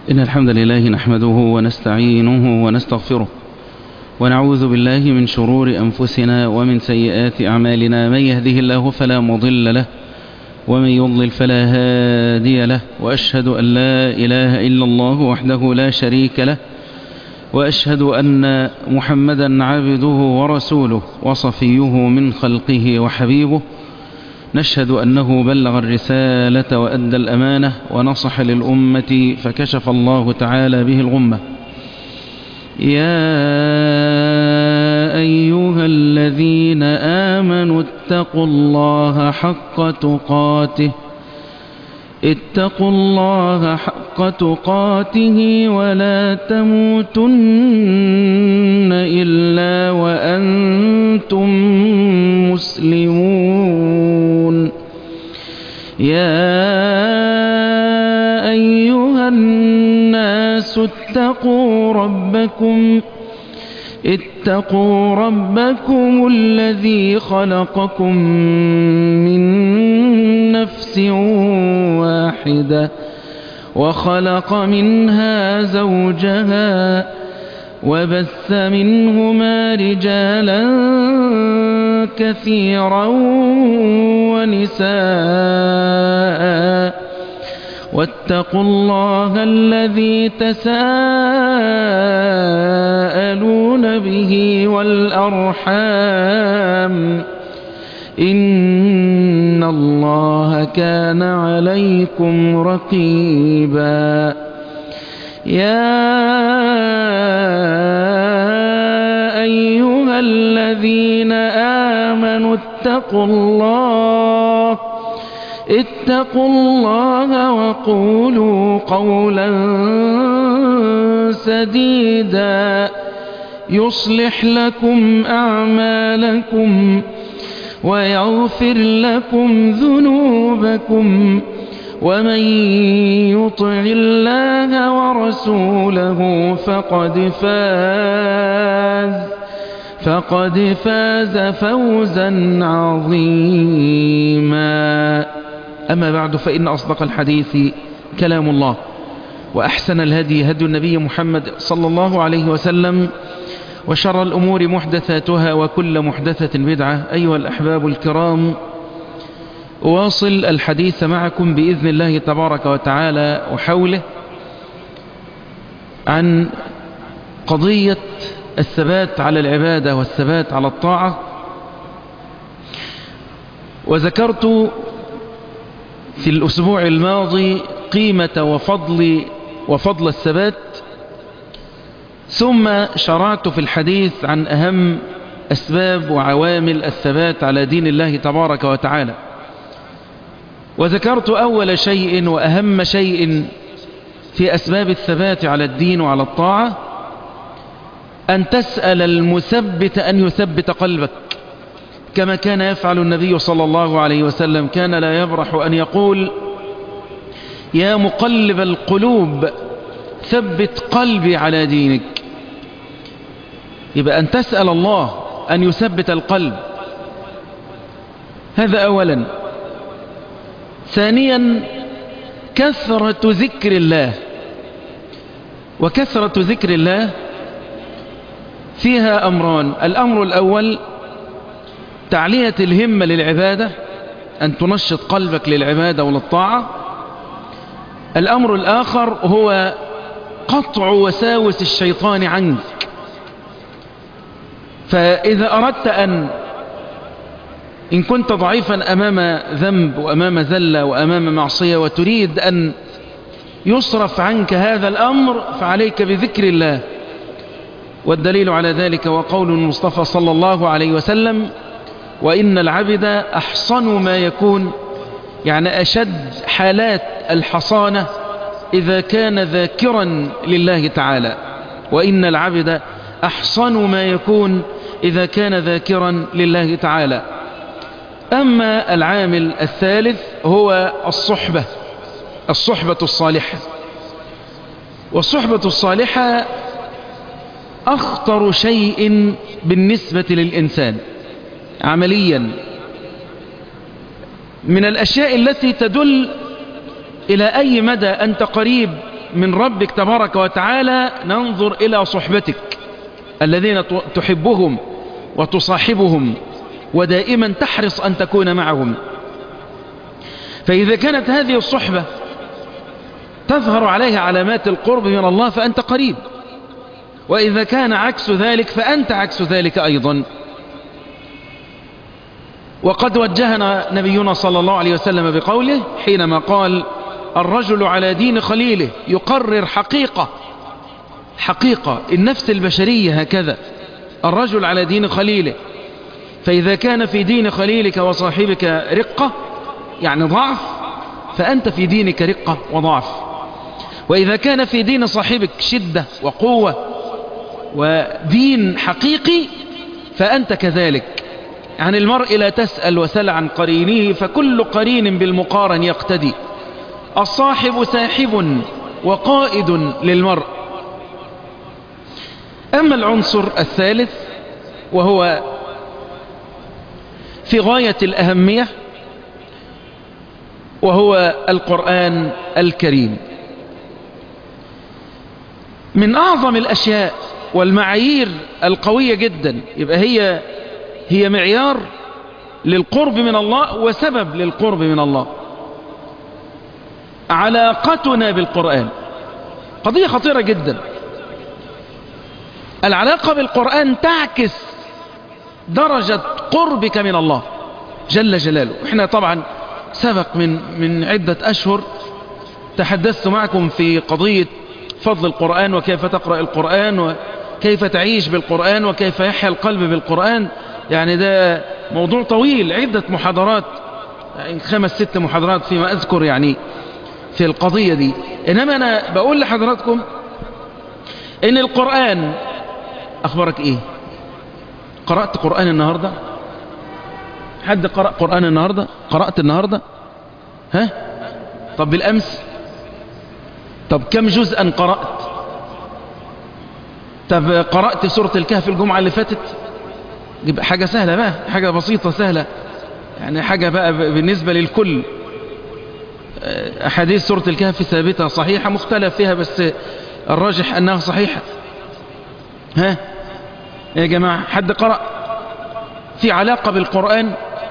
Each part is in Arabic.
إن الحمد لله نحمده ونستعينه ونستغفره ونعوذ بالله من شرور أنفسنا ومن سيئات أعمالنا. من يهده الله فلا مضل له ومن يضلل فلا هادي له، وأشهد أن لا إله إلا الله وحده لا شريك له، وأشهد أن محمدا عبده ورسوله وصفيه من خلقه وحبيبه. نشهد أنه بلغ الرسالة وأدى الأمانة ونصح للأمة فكشف الله تعالى به الغمة. يا أيها الذين آمنوا اتقوا الله حق تقاته ولا تموتن إلا وأنتم مسلمون. يا أيها الناس اتقوا ربكم الذي خلقكم من نفس واحدة وخلق منها زوجها وبث منهما رجالا كثيرا ونساء، واتقوا الله الذي تساءلون به والأرحام إن الله كان عليكم رقيبا. يا أيها الذين آمنوا اتقوا الله وقولوا قولا سديدا يصلح لكم أعمالكم ويغفر لكم ذنوبكم، ومن يطع الله ورسوله فقد فاز فوزا عظيما. أما بعد، فإن أصدق الحديث كلام الله، وأحسن الهدي هدي النبي محمد صلى الله عليه وسلم، وشر الأمور محدثاتها وكل محدثة بدعة. أيها الأحباب الكرام، أواصل الحديث معكم بإذن الله تبارك وتعالى وحوله عن قضية الثبات على العبادة والثبات على الطاعة. وذكرت في الأسبوع الماضي قيمة وفضل الثبات، ثم شرعت في الحديث عن أهم أسباب وعوامل الثبات على دين الله تبارك وتعالى. وذكرت أول شيء وأهم شيء في أسباب الثبات على الدين وعلى الطاعة أن تسأل المثبت أن يثبت قلبك، كما كان يفعل النبي صلى الله عليه وسلم. كان لا يبرح أن يقول: يا مقلب القلوب ثبت قلبي على دينك. يبقى أن تسأل الله أن يثبت القلب، هذا أولا. ثانيا، كثرة ذكر الله. وكثرة ذكر الله فيها أمران: الأمر الأول تعلية الهمة للعبادة، أن تنشط قلبك للعبادة وللطاعة. الأمر الآخر هو قطع وساوس الشيطان عنك. فإذا أردت إن كنت ضعيفا أمام ذنب وأمام ذلة وأمام معصية وتريد أن يصرف عنك هذا الأمر، فعليك بذكر الله. والدليل على ذلك وقول المصطفى صلى الله عليه وسلم: وإن العبد أحصن ما يكون، يعني أشد حالات الحصانة إذا كان ذاكرا لله تعالى. وإن العبد أحصن ما يكون إذا كان ذاكرا لله تعالى. أما العامل الثالث هو الصحبة الصالحة. والصحبة الصالحة أخطر شيء بالنسبة للإنسان عمليا، من الأشياء التي تدل إلى أي مدى أنت قريب من ربك تبارك وتعالى ننظر إلى صحبتك الذين تحبهم وتصاحبهم ودائما تحرص أن تكون معهم. فإذا كانت هذه الصحبة تظهر عليها علامات القرب من الله فأنت قريب، وإذا كان عكس ذلك فأنت عكس ذلك أيضا. وقد وجهنا نبينا صلى الله عليه وسلم بقوله حينما قال الرجل على دين خليله، يقرر حقيقة النفس البشرية هكذا، الرجل على دين خليله. فإذا كان في دين خليلك وصاحبك رقة يعني ضعف، فأنت في دينك رقة وضعف. وإذا كان في دين صاحبك شدة وقوة ودين حقيقي فأنت كذلك. عن المرء لا تسأل وسل عن قرينه، فكل قرين بالمقارن يقتدي. الصاحب ساحب وقائد للمرء. أما العنصر الثالث وهو في غاية الأهمية وهو القرآن الكريم. من أعظم الأشياء والمعايير القوية جدا، يبقى هي معيار للقرب من الله وسبب للقرب من الله. علاقتنا بالقرآن قضية خطيرة جدا. العلاقة بالقرآن تعكس درجة قربك من الله جل جلاله. احنا طبعا سبق من عدة أشهر تحدثت معكم في قضية فضل القرآن وكيف تقرأ القرآن وكيف تعيش بالقرآن وكيف يحيا القلب بالقرآن. يعني ده موضوع طويل، عدة محاضرات، يعني 5-6 محاضرات فيما أذكر يعني في القضية دي. إنما أنا بقول لحضراتكم إن القرآن أخبارك إيه؟ قرأت قرآن النهاردة؟ حد قرأ قرآن النهاردة؟ قرأت النهاردة؟ ها؟ طب بالأمس؟ طب كم جزءا قرأت؟ طب قرأت سورة الكهف الجمعة اللي فاتت؟ يبقى حاجة سهلة بقى، حاجة بسيطة سهلة، يعني حاجة بقى بالنسبة للكل. أحاديث سورة الكهف ثابتة صحيحة، مختلف فيها بس الراجح أنها صحيحة. ها يا جماعة، حد قرأ في علاقة بالقرآن؟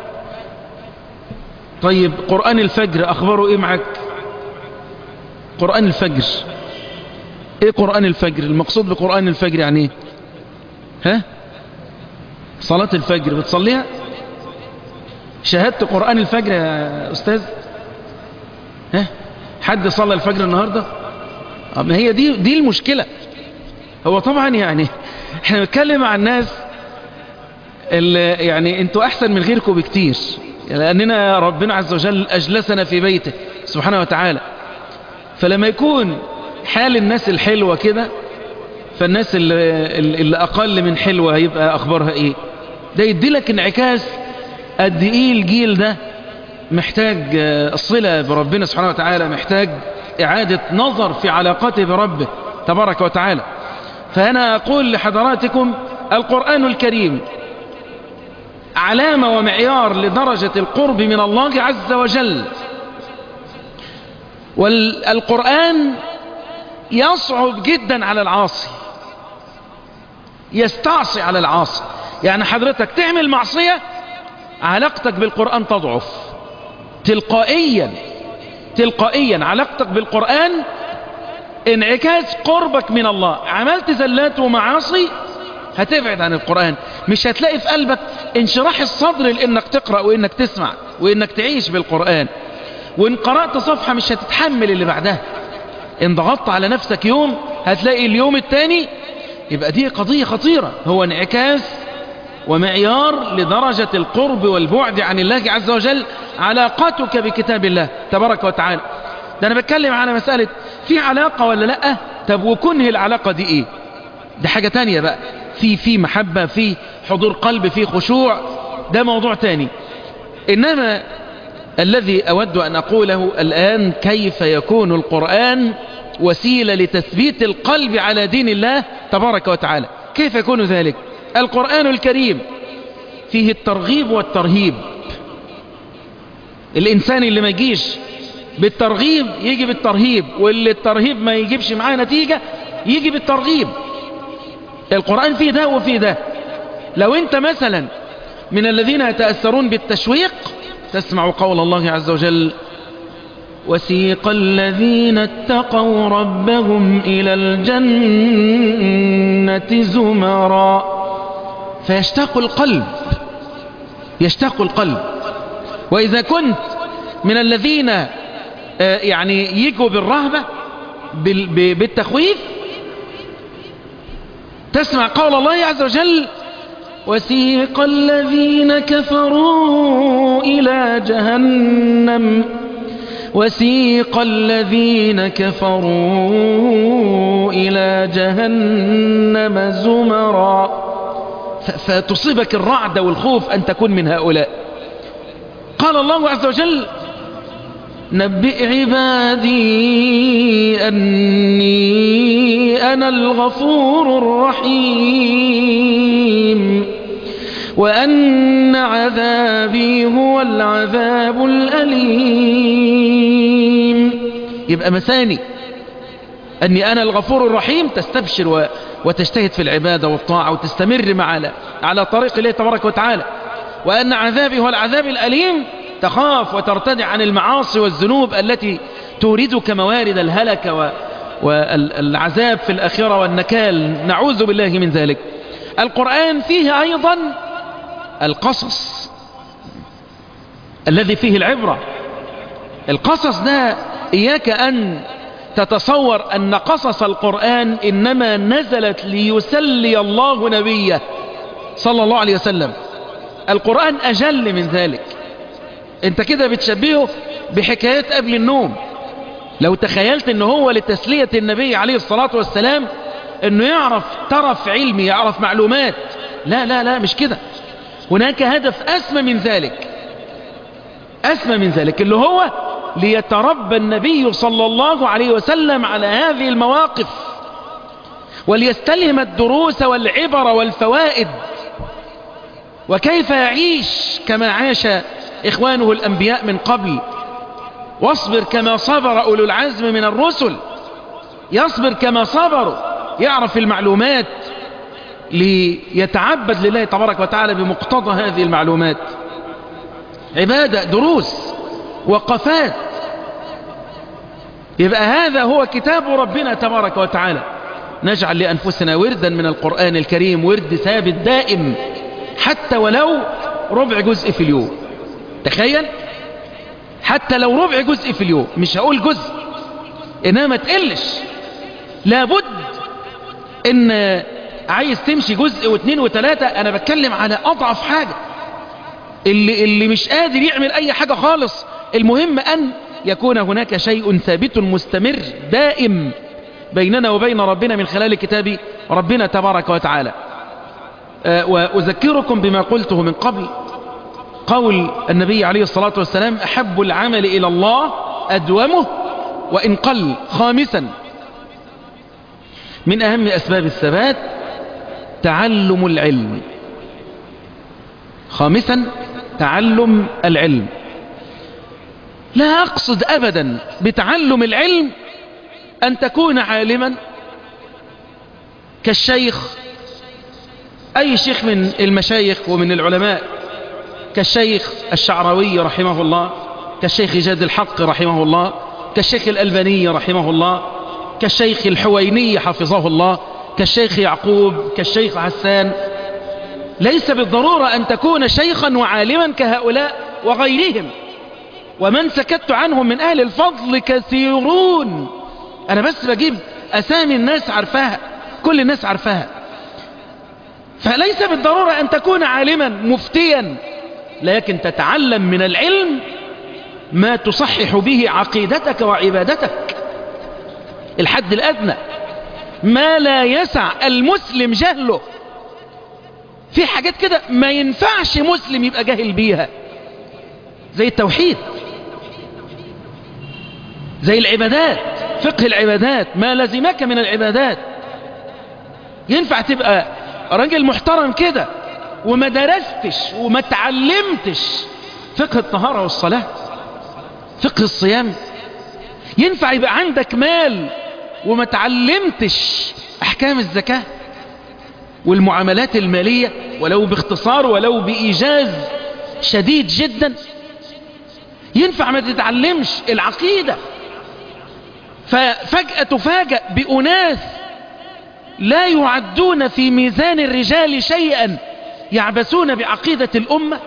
طيب قرآن الفجر أخباره إيه معك؟ قرآن الفجر إيه؟ قرآن الفجر المقصود بقرآن الفجر يعني إيه؟ ها؟ صلاة الفجر بتصليها؟ شاهدت قرآن الفجر يا أستاذ؟ ها؟ حد صلى الفجر النهاردة؟ ما هي دي المشكلة. هو طبعا يعني احنا بنتكلم عن الناس اللي يعني انتوا احسن من غيركم بكتير، لاننا ربنا عز وجل اجلسنا في بيته سبحانه وتعالى. فلما يكون حال الناس الحلوة كده، فالناس اللي اقل من حلوة هيبقى اخبارها ايه؟ ده يديلك انعكاس قد ايه الجيل ده محتاج الصلة بربنا سبحانه وتعالى، محتاج اعادة نظر في علاقته بربه تبارك وتعالى. فأنا أقول لحضراتكم القرآن الكريم علامة ومعيار لدرجة القرب من الله عز وجل. والقرآن يصعب جدا على العاصي، يستعصي على العاصي. يعني حضرتك تعمل معصية علاقتك بالقرآن تضعف تلقائيا علاقتك بالقرآن انعكاس قربك من الله. عملت زلات ومعاصي هتبعد عن القرآن، مش هتلاقي في قلبك انشراح الصدر لانك تقرأ وانك تسمع وانك تعيش بالقرآن. وان قرأت صفحة مش هتتحمل اللي بعدها، ان ضغطت على نفسك يوم هتلاقي اليوم التاني. يبقى دي قضية خطيرة، هو انعكاس ومعيار لدرجة القرب والبعد عن الله عز وجل علاقتك بكتاب الله تبارك وتعالى. ده انا بتكلم على مسألة في علاقة ولا لا، طب وكنه العلاقة دي ايه؟ ده حاجة تانية بقى، في محبة، في حضور قلب، في خشوع، ده موضوع تاني. انما الذي اود ان اقوله الان كيف يكون القرآن وسيلة لتثبيت القلب على دين الله تبارك وتعالى. كيف يكون ذلك؟ القرآن الكريم فيه الترغيب والترهيب. الإنسان اللي ما يجيش بالترغيب يجي بالترهيب، واللي الترهيب ما يجيبش معاه نتيجة يجي بالترغيب. القرآن فيه ده وفيه ده. لو انت مثلا من الذين يتأثرون بالتشويق تسمع قول الله عز وجل: وسيق الذين اتقوا ربهم إلى الجنة زمرا، فيشتاق القلب، يشتاق القلب. وإذا كنت من الذين يعني يجوا بالرهبة بالتخويف تسمع قول الله عز وجل: وسيق الذين كفروا إلى جهنم وسيق الذين كفروا إلى جهنم زمرا، فتصيبك الرعد والخوف أن تكون من هؤلاء. قال الله عز وجل: نبئ عبادي أني أنا الغفور الرحيم وأن عذابي هو العذاب الأليم. يبقى مثاني أني أنا الغفور الرحيم، تستبشر وتجتهد في العبادة والطاعة وتستمر على طريق الله تبارك وتعالى. وأن عذابي هو العذاب الأليم، تخاف وترتدع عن المعاصي والذنوب التي توردك موارد الهلك والعذاب في الآخرة والنكال، نعوذ بالله من ذلك. القرآن فيه أيضا القصص الذي فيه العبرة. القصص ده إياك أن تتصور أن قصص القرآن إنما نزلت ليسلي الله نبيه صلى الله عليه وسلم. القرآن أجل من ذلك. انت كده بتشبهه بحكايات قبل النوم. لو تخيلت انه هو لتسلية النبي عليه الصلاة والسلام انه يعرف طرف علمي، يعرف معلومات، لا لا لا، مش كده. هناك هدف أسمى من ذلك، أسمى من ذلك، اللي هو ليتربى النبي صلى الله عليه وسلم على هذه المواقف وليستلهم الدروس والعبر والفوائد، وكيف يعيش كما عاش إخوانه الأنبياء من قبل. واصبر كما صبر أولو العزم من الرسل، يصبر كما صبروا، يعرف المعلومات ليتعبد لله تبارك وتعالى بمقتضى هذه المعلومات. عبادة، دروس، وقفات. يبقى هذا هو كتاب ربنا تبارك وتعالى. نجعل لأنفسنا وردا من القرآن الكريم، ورد ثابت دائم، حتى ولو ربع جزء في اليوم. تخيل، حتى لو ربع جزء في اليوم، مش هقول جزء، إنما ما تقلش. لابد إن عايز تمشي جزء واثنين وثلاثة، أنا بتكلم على أضعف حاجة، اللي مش قادر يعمل أي حاجة خالص. المهم أن يكون هناك شيء ثابت مستمر دائم بيننا وبين ربنا من خلال كتاب ربنا تبارك وتعالى. وأذكركم بما قلته من قبل، قول النبي عليه الصلاة والسلام: أحب العمل إلى الله أدومه وإن قل. خامسا من أهم أسباب الثبات تعلم العلم. خامسا تعلم العلم. لا أقصد أبدا بتعلم العلم أن تكون عالما كالشيخ، أي شيخ من المشايخ ومن العلماء، كالشيخ الشعراوي رحمه الله، كالشيخ جاد الحق رحمه الله، كالشيخ الألباني رحمه الله، كالشيخ الحويني حفظه الله، كالشيخ يعقوب، كالشيخ حسان. ليس بالضرورة أن تكون شيخا وعالما كهؤلاء وغيرهم، ومن سكت عنهم من أهل الفضل كثيرون. أنا بس بجيب أسامي الناس عارفاها، كل الناس عارفاها. فليس بالضرورة أن تكون عالما مفتيا، لكن تتعلم من العلم ما تصحح به عقيدتك وعبادتك، الحد الأدنى، ما لا يسع المسلم جهله. في حاجات كده ما ينفعش مسلم يبقى جاهل بيها، زي التوحيد، زي العبادات، فقه العبادات، ما لزمك من العبادات. ينفع تبقى راجل محترم كده وما درستش وما تعلمتش فقه الطهارة والصلاة، فقه الصيام، ينفع يبقى عندك مال وما تعلمتش احكام الزكاة والمعاملات المالية ولو باختصار ولو بإيجاز شديد جدا؟ ينفع ما تتعلمش العقيدة ففجأة تفاجأ بأناس لا يعدون في ميزان الرجال شيئا يعبثون بعقيدة الأمة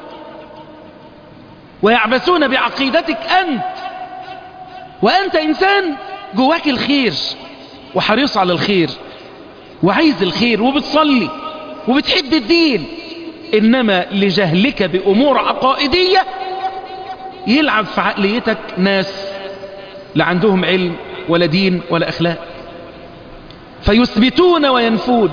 ويعبثون بعقيدتك أنت، وأنت إنسان جواك الخير وحريص على الخير وعايز الخير وبتصلي وبتحب الدين، إنما لجهلك بأمور عقائدية يلعب في عقليتك ناس لا عندهم علم ولا دين ولا أخلاق، فيثبتون وينفون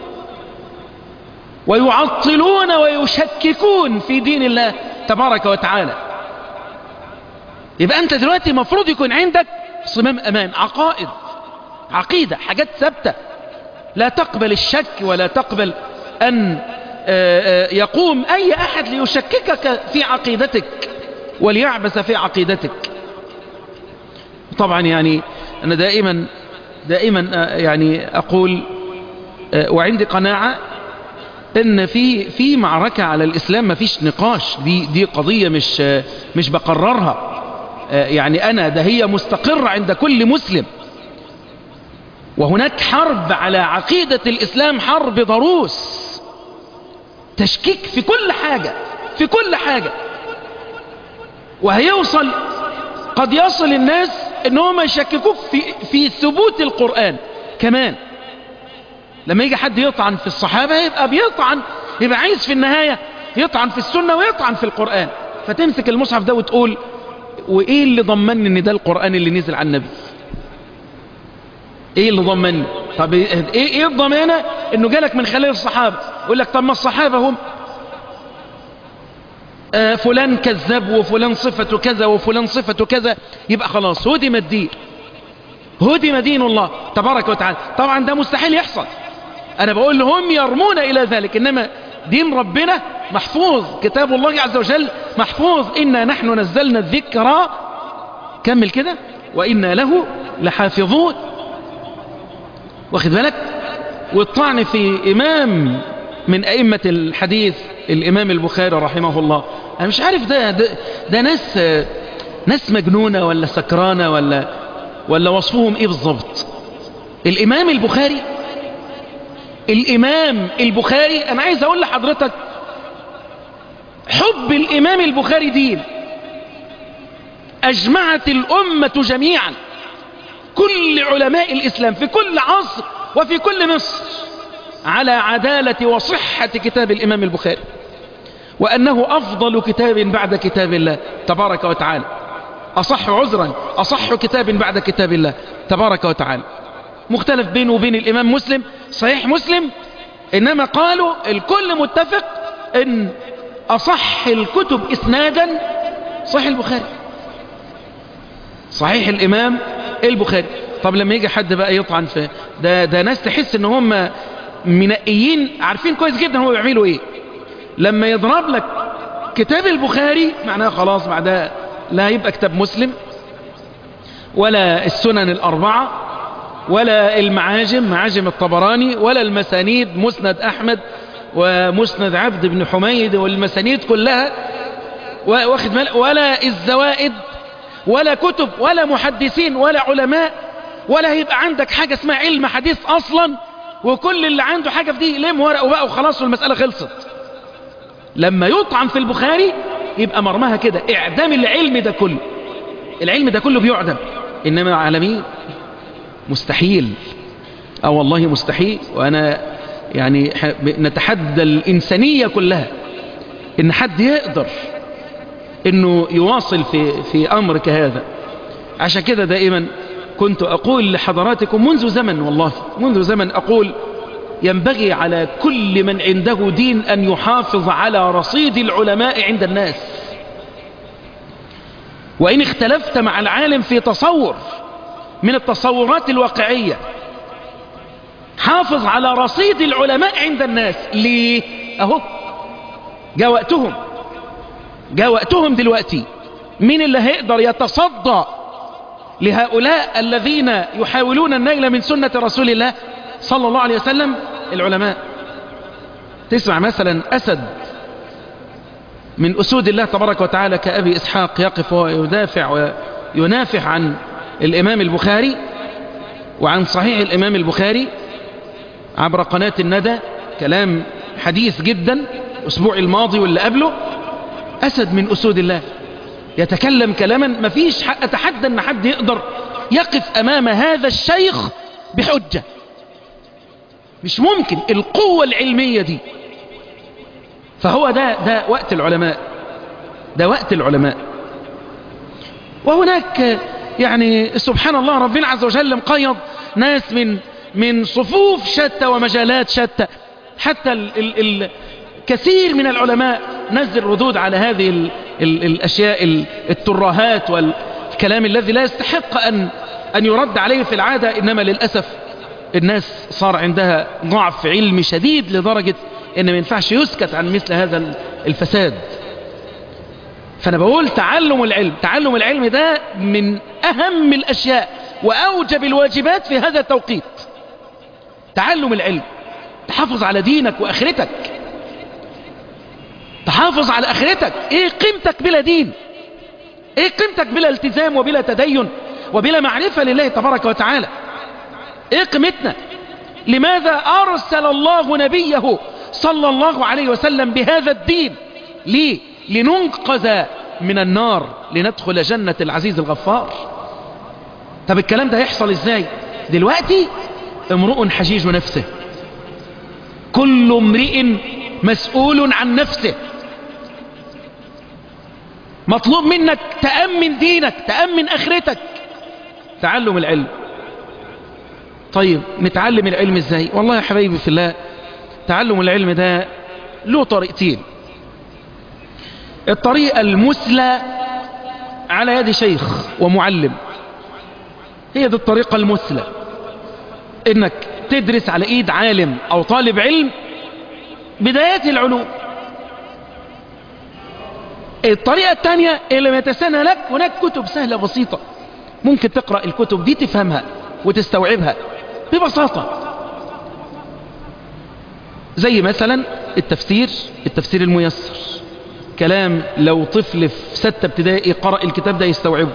ويعطلون ويشككون في دين الله تبارك وتعالى. يبقى أنت دلوقتي مفروض يكون عندك صمام أمان، عقائد، عقيدة، حاجات ثابتة لا تقبل الشك ولا تقبل أن يقوم أي أحد ليشككك في عقيدتك وليعبث في عقيدتك. طبعا يعني أنا دائما يعني أقول وعندي قناعة إن في معركة على الإسلام ما فيش نقاش، دي قضية مش بقررها، يعني أنا ده هي مستقرة عند كل مسلم، وهناك حرب على عقيدة الإسلام، حرب ضروس، تشكيك في كل حاجة، في كل حاجة، وهيوصل قد يصل الناس انهم يشككوك في ثبوت القرآن كمان. لما يجي حد يطعن في الصحابة يبقى عايز في النهاية يطعن في السنة ويطعن في القرآن، فتمسك المصحف ده وتقول وايه اللي ضمني ان ده القرآن اللي نزل على النبي؟ ايه اللي ضمني؟ طب ايه الضمانة انه جالك من خلال الصحابة؟ يقول لك طب ما الصحابة هم فلان كذب وفلان صفته كذا وفلان صفته كذا، يبقى خلاص هدم الدين، هدم دين الله تبارك وتعالى. طبعا ده مستحيل يحصل، انا بقول لهم يرمون الى ذلك، انما دين ربنا محفوظ، كتاب الله عز وجل محفوظ، إنا نحن نزلنا الذكر، كمل كده، وإنا له لحافظون. واخد بالك؟ والطعن في إمام من أئمة الحديث الإمام البخاري رحمه الله، أنا مش عارف ده ناس مجنونة ولا سكرانة ولا وصفهم إيه بالضبط؟ الإمام البخاري أنا عايز أقول لحضرتك حب الإمام البخاري دين، أجمعت الأمة جميعا، كل علماء الإسلام في كل عصر وفي كل مصر على عدالة وصحة كتاب الإمام البخاري، وأنه أفضل كتاب بعد كتاب الله تبارك وتعالى، أصح عذرا، أصح كتاب بعد كتاب الله تبارك وتعالى. مختلف بينه وبين الإمام مسلم صحيح مسلم، إنما قالوا الكل متفق إن أصح الكتب إسنادا صحيح البخاري، صحيح الإمام البخاري. طب لما يجي حد بقى يطعن في ده ناس تحس إن هم منقيين عارفين كويس جدا هو بيعملوا إيه. لما يضرب لك كتاب البخاري معناه خلاص بعدها لا يبقى كتاب مسلم ولا السنن الأربعة ولا معاجم الطبراني ولا المسانيد مسند أحمد ومسند عبد بن حميد والمسانيد كلها، واخد بالك، ولا الزوائد ولا كتب ولا محدثين ولا علماء، ولا هيبقى عندك حاجة اسمها علم حديث أصلا، وكل اللي عنده حاجة في دي يلم ورقه بقى وخلاص والمسألة خلصت. لما يطعن في البخاري يبقى مرمها كده، إعدام العلم ده كله، العلم ده كله بيعدم. إنما على مين؟ مستحيل، والله مستحيل. وأنا يعني نتحدى الإنسانية كلها إن حد يقدر إنه يواصل في أمر كهذا. عشان كده دائما كنت أقول لحضراتكم منذ زمن، والله منذ زمن أقول ينبغي على كل من عنده دين أن يحافظ على رصيد العلماء عند الناس، وإن اختلفت مع العالم في تصور من التصورات الواقعية حافظ على رصيد العلماء عند الناس. ليه؟ أهو جاء وقتهم دلوقتي. مين اللي هيقدر يتصدى لهؤلاء الذين يحاولون النيل من سنة رسول الله صلى الله عليه وسلم؟ العلماء. تسمع مثلا أسد من أسود الله تبارك وتعالى كأبي إسحاق يقف وينافح عن الإمام البخاري وعن صحيح الإمام البخاري عبر قناة الندى، كلام حديث جدا أسبوع الماضي واللي قبله. أسد من أسود الله يتكلم كلاما ما فيش أتحدى أن حد يقدر يقف أمام هذا الشيخ بحجة، مش ممكن القوة العلمية دي. فهو ده وقت العلماء، ده وقت العلماء. وهناك يعني سبحان الله ربنا عز وجل مقيض ناس من صفوف شتى ومجالات شتى. حتى كثير من العلماء نزل ردود على هذه الأشياء الترهات والكلام الذي لا يستحق أن يرد عليه في العادة. إنما للأسف الناس صار عندها ضعف علمي شديد لدرجة إن ما ينفعش يسكت عن مثل هذا الفساد. فأنا بقول تعلم العلم ده من أهم الأشياء وأوجب الواجبات في هذا التوقيت. تعلم العلم، تحافظ على دينك وآخرتك، تحافظ على آخرتك. إيه قيمتك بلا دين؟ إيه قيمتك بلا التزام وبلا تدين وبلا معرفة لله تبارك وتعالى؟ إيه قيمتنا؟ لماذا أرسل الله نبيه صلى الله عليه وسلم بهذا الدين؟ ليه؟ لننقذ من النار، لندخل جنة العزيز الغفار. طب الكلام ده يحصل ازاي؟ دلوقتي امرؤ حجيج نفسه، كل امرئ مسؤول عن نفسه. مطلوب منك تأمن دينك، تأمن آخرتك. تعلم العلم. طيب نتعلم العلم ازاي؟ والله يا حبايبي في الله، تعلم العلم ده له طريقتين. الطريقة المثلى على يد شيخ ومعلم، هي دي الطريقة المثلى، انك تدرس على ايد عالم او طالب علم بدايات العلوم. الطريقة الثانية اللي ما يتسنى لك، هناك كتب سهلة بسيطة ممكن تقرأ الكتب دي تفهمها وتستوعبها ببساطة، زي مثلا التفسير الميسر. كلام لو طفل في 6 ابتدائي قرأ الكتاب ده يستوعبه.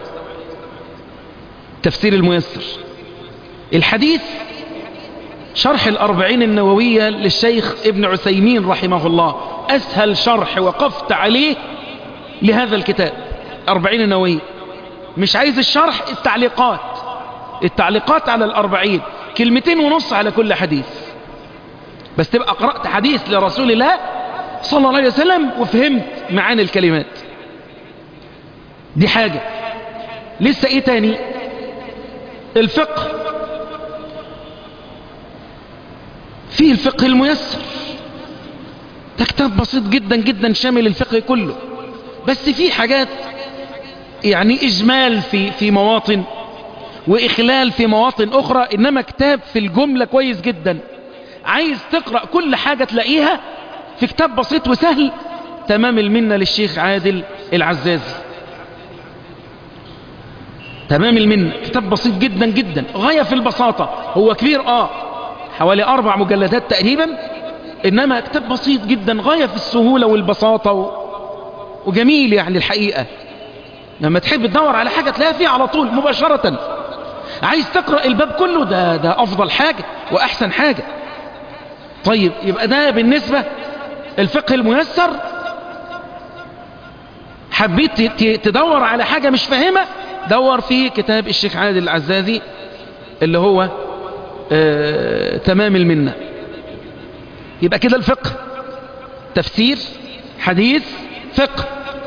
تفسير الميسر. الحديث شرح الأربعين النووية للشيخ ابن عثيمين رحمه الله، أسهل شرح وقفت عليه لهذا الكتاب 40 النووية. مش عايز الشرح، التعليقات على 40 2.5 على كل حديث، بس تبقى قرأت حديث لرسول الله صلى الله عليه وسلم وفهمت معاني الكلمات. دي حاجة. لسه ايه تاني؟ الفقه. فيه الفقه الميسر، ده كتاب بسيط جدا جدا شامل الفقه كله، بس فيه حاجات يعني إجمال في مواطن وإخلال في مواطن أخرى، إنما كتاب في الجملة كويس جدا. عايز تقرأ كل حاجة تلاقيها في كتاب بسيط وسهل. تمام المنة للشيخ عادل العزازي، تمام المنة. كتاب بسيط جدا جدا، غاية في البساطة. هو كبير حوالي 4 مجلدات تقريبا، إنما كتاب بسيط جدا غاية في السهولة والبساطة وجميل يعني الحقيقة. لما تحب تدور على حاجة تلاقيها فيه على طول مباشرة. عايز تقرأ الباب كله، ده أفضل حاجة وأحسن حاجة. طيب يبقى ده بالنسبة الفقه الميسر. حبيت تدور على حاجة مش فاهمة، دور في كتاب الشيخ عادل العزازي اللي هو تمام المنة. يبقى كده الفقه تفسير، حديث، فقه.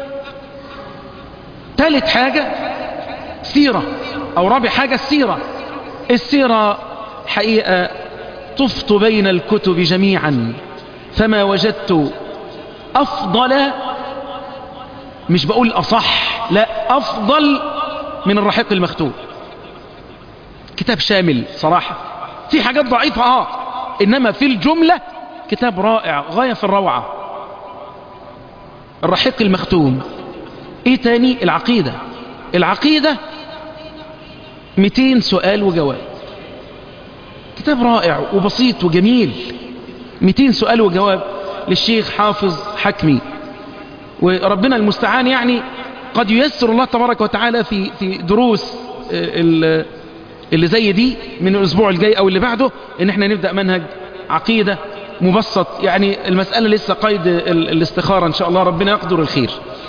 ثالث حاجة سيرة، أو رابع حاجة السيرة. السيرة حقيقة طفت بين الكتب جميعا فما وجدت أفضل، مش بقول أصح، لا أفضل من الرحيق المختوم. كتاب شامل صراحة، في حاجات ضعيفة إنما في الجملة كتاب رائع غاية في الروعة. الرحيق المختوم. ايه تاني؟ العقيدة 200 سؤال وجواب. كتاب رائع وبسيط وجميل. 200 سؤال وجواب للشيخ حافظ حكمي، وربنا المستعان يعني قد ييسر الله تبارك وتعالى في دروس اللي زي دي من الاسبوع الجاي او اللي بعده ان احنا نبدأ منهج عقيدة مبسط. يعني المسألة لسه قيد الاستخارة ان شاء الله، ربنا يقدر الخير.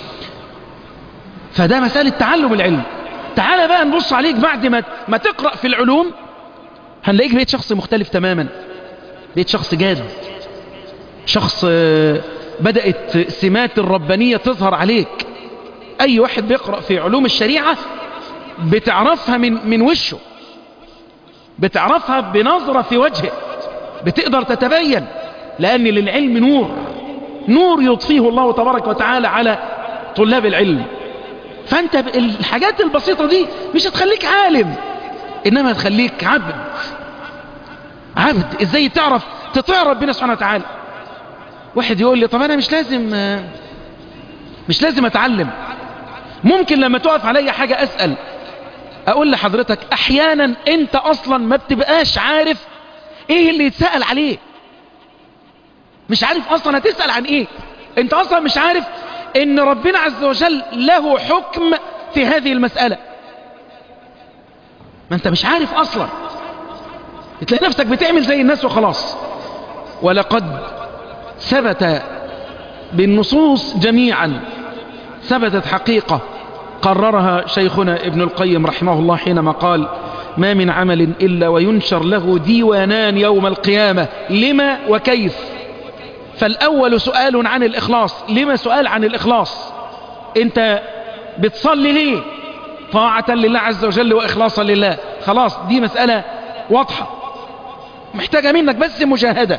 فده مسألة تعلم العلم. تعال بقى نبص عليك بعد ما تقرأ في العلوم، هنلاقيك بقيت شخص مختلف تماما، بقيت شخص جاد، شخص بدأت سمات الربانية تظهر عليك. اي واحد بيقرأ في علوم الشريعة بتعرفها من وشه، بتعرفها بنظرة في وجهه، بتقدر تتبين، لأن للعلم نور يضفيه الله تبارك وتعالى على طلاب العلم. فأنت الحاجات البسيطة دي مش هتخليك عالم، إنما هتخليك عبد. إزاي تعرف تطيع ربنا سبحانه وتعالى. واحد يقول لي طب أنا مش لازم أتعلم. ممكن لما تقف علي حاجة أسأل. أقول لحضرتك أحيانا أنت أصلا ما بتبقاش عارف إيه اللي يتسأل عليه، مش عارف أصلا هتسأل عن إيه. أنت أصلا مش عارف إن ربنا عز وجل له حكم في هذه المسألة، ما أنت مش عارف أصلا، تلاقي نفسك بتعمل زي الناس وخلاص. ولقد ثبت بالنصوص جميعا، ثبتت حقيقة قررها شيخنا ابن القيم رحمه الله حينما قال: ما من عمل إلا وينشر له ديوانان يوم القيامة، لما وكيف. فالأول سؤال عن الإخلاص. لما؟ سؤال عن الإخلاص. أنت بتصلي ليه؟ طاعة لله عز وجل وإخلاصا لله. خلاص، دي مسألة واضحة محتاجة منك بس مجاهدة.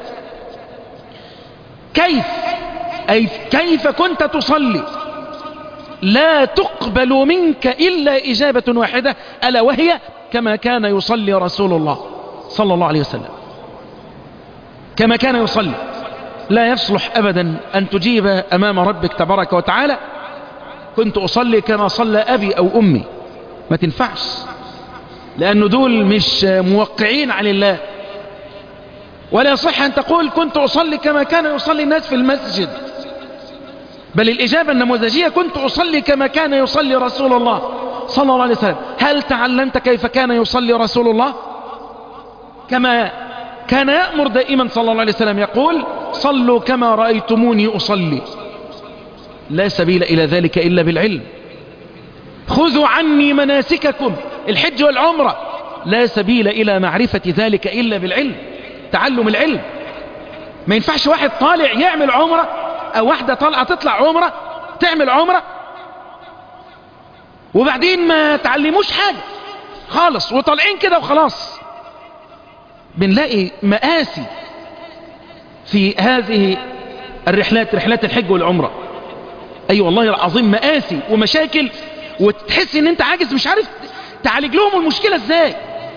كيف؟ أي كيف كنت تصلي؟ لا تقبل منك إلا إجابة واحدة، ألا وهي كما كان يصلي رسول الله صلى الله عليه وسلم. كما كان يصلي. لا يصلح أبدا أن تجيب أمام ربك تبارك وتعالى كنت أصلي كما صلى أبي أو أمي. ما تنفعش، لأن دول مش موقعين عن الله. ولا يصح أن تقول كنت أصلي كما كان يصلي الناس في المسجد، بل الإجابة النموذجية كنت أصلي كما كان يصلي رسول الله صلى الله عليه وسلم. هل تعلمت كيف كان يصلي رسول الله؟ كما كان يأمر دائما صلى الله عليه وسلم، يقول: صلوا كما رأيتموني أصلي. لا سبيل إلى ذلك إلا بالعلم. خذوا عني مناسككم، الحج والعمرة. لا سبيل إلى معرفة ذلك إلا بالعلم، تعلم العلم. ما ينفعش واحد طالع يعمل عمرة، أو واحدة طالعة تطلع عمرة تعمل عمرة وبعدين ما تعلموش حاجة خالص وطالعين كده وخلاص. بنلاقي مآسي في هذه الرحلات، رحلات الحج والعمرة. أي والله العظيم مآسي ومشاكل، وتحس ان انت عاجز مش عارف تعالج لهم المشكلة ازاي.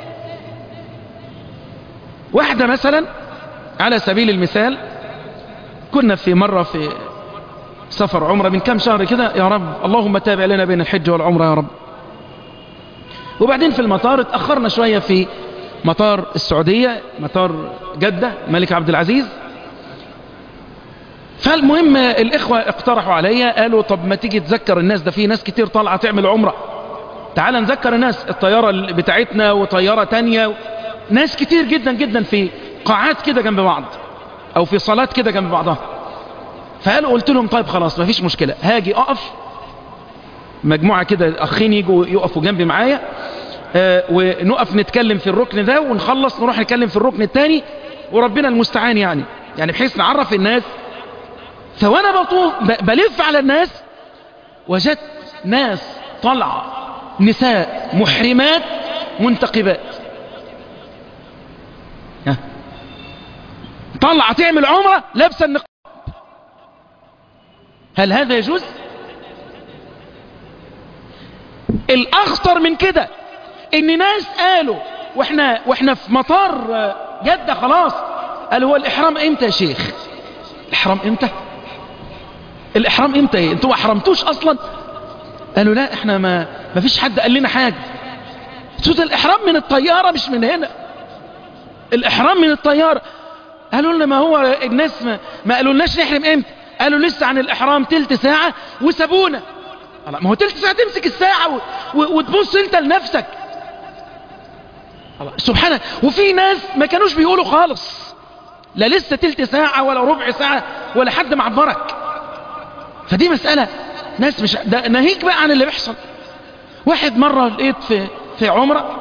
واحدة مثلا على سبيل المثال، كنا في مرة في سفر عمرة من كام شهر كده، يا رب اللهم تابع لنا بين الحج والعمرة يا رب. وبعدين في المطار اتأخرنا شوية في مطار السعودية، مطار جدة الملك عبد العزيز. فالمهم الإخوة اقترحوا عليا، قالوا طب ما تيجي تذكر الناس، ده في ناس كتير طالعة تعمل عمرة، تعال نذكر الناس. الطيارة بتاعتنا وطيارة تانية، ناس كتير جدا جدا في قاعات كده جنب بعض، او في صالات كده جنب بعضها. فقالوا، قلت لهم طيب خلاص ما فيش مشكلة، هاجي اقف مجموعة كده اخين يجوا يقفوا جنبي معايا، ونقف نتكلم في الركن ده ونخلص نروح نتكلم في الركن التاني، وربنا المستعان يعني بحيث نعرف الناس. فوانا بطوف بلف على الناس، وجدت ناس طلع نساء محرمات منتقبات طلع تعمل عمرة لابسه النقاب. هل هذا يجوز؟ الأخطر من كده ان ناس قالوا واحنا في مطار جدة خلاص، قالوا هو الإحرام امتى يا شيخ؟ الإحرام امتى؟ الإحرام امتى ايه؟ انتوا ما احرمتوش اصلا؟ قالوا لا احنا ما فيش حد قال لنا حاجة. ده الإحرام من الطيارة مش من هنا، الإحرام من الطيارة. قالوا لنا ما هو الناس ما قالوا لناش نحرم امتى، قالوا لسه عن الإحرام تلت ساعة وسابونا. ما هو تلت ساعة تمسك الساعة وتبص انت لنفسك. سبحانه. وفي ناس ما كانوش بيقولوا خالص، لا لسه تلت ساعة ولا ربع ساعة ولا حد معبرك. فدي مسألة ناس مش ده، ناهيك بقى عن اللي بيحصل. واحد مرة لقيت في عمرة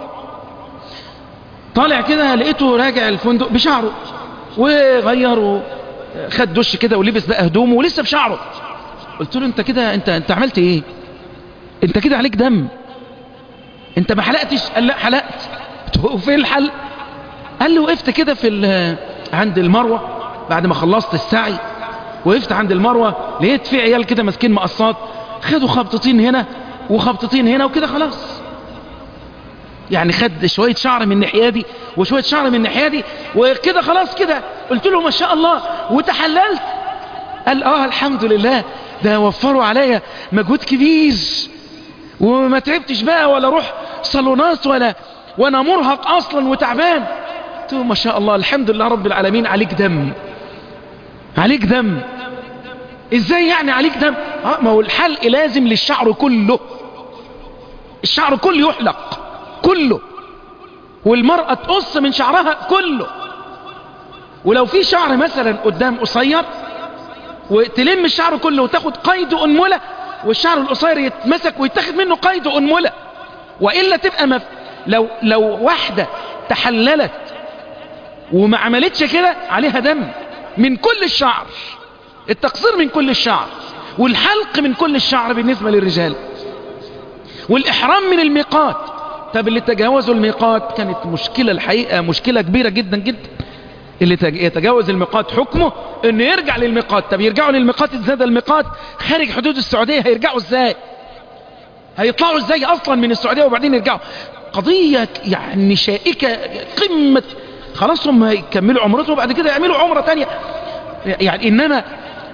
طالع كده، لقيته راجع الفندق بشعره وغيره، خد دش كده ولبس بقى هدومه ولسه بشعره. قلت له انت كده انت عملت ايه؟ انت كده عليك دم، انت ما حلقتش؟ قال لا حلقت. وفين الحلق؟ قال لي وقفت كده عند المروة بعد ما خلصت السعي، وقفت عند المروة لقيت في عيال كده ماسكين مقصات، خدوا خبطتين هنا وخبطتين هنا وكده خلاص. يعني خد شوية شعر من الناحية دي وشوية شعر من الناحية دي وكده خلاص كده. قلت له ما شاء الله وتحللت؟ قال الحمد لله، ده وفروا عليا مجهود كبير وما تعبتش بقى ولا روح صالونات وانا مرهق اصلا وتعبان. قلت له ما شاء الله الحمد لله رب العالمين، عليك دم، عليك دم. ازاي يعني عليك دم؟ ما هو الحلق لازم للشعر كله، الشعر كله يحلق كله، والمرأة تقص من شعرها كله. ولو في شعر مثلا قدام قصير وتلم الشعر كله وتاخد قيد أنملة، والشعر القصير يتمسك ويتاخد منه قيد أنملة. وإلا تبقى لو واحدة تحللت وما عملتش كده عليها دم من كل الشعر، التقصير من كل الشعر والحلق من كل الشعر بالنسبة للرجال، والإحرام من الميقات. طب اللي تجاوزوا الميقات كانت مشكلة، الحقيقة مشكلة كبيرة جدا جدا. اللي يتجاوز الميقات حكمه انه يرجع للميقات. طب يرجعوا للميقات ازاي؟ ده الميقات خارج حدود السعودية، هيرجعوا ازاي؟ هيطلعوا ازاي اصلا من السعودية وبعدين يرجعوا؟ قضية يعني شائكة قمة. خلاص هم هيكملوا عمرتهم وبعد كده يعملوا عمرة تانية يعني. انما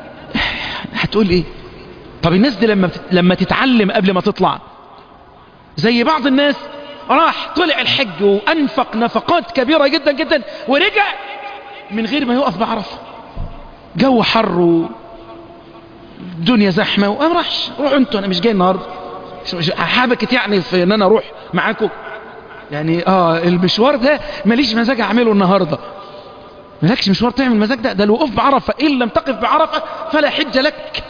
هتقول ايه؟ طب الناس دي لما تتعلم قبل ما تطلع، زي بعض الناس راح طلع الحج وانفق نفقات كبيرة جدا جدا ورجع من غير ما يقف بعرفة، جو حر والدنيا زحمة وما راحش. روحوا انتوا، انا مش جاي النهاردة، حابكت يعني في ان انا اروح معاكم يعني. المشوار ده ماليش مزاج اعمله النهاردة. مالكش مشوار تعمل مزاج ده الوقوف بعرفة، ان لم تقف بعرفة فلا حج لك.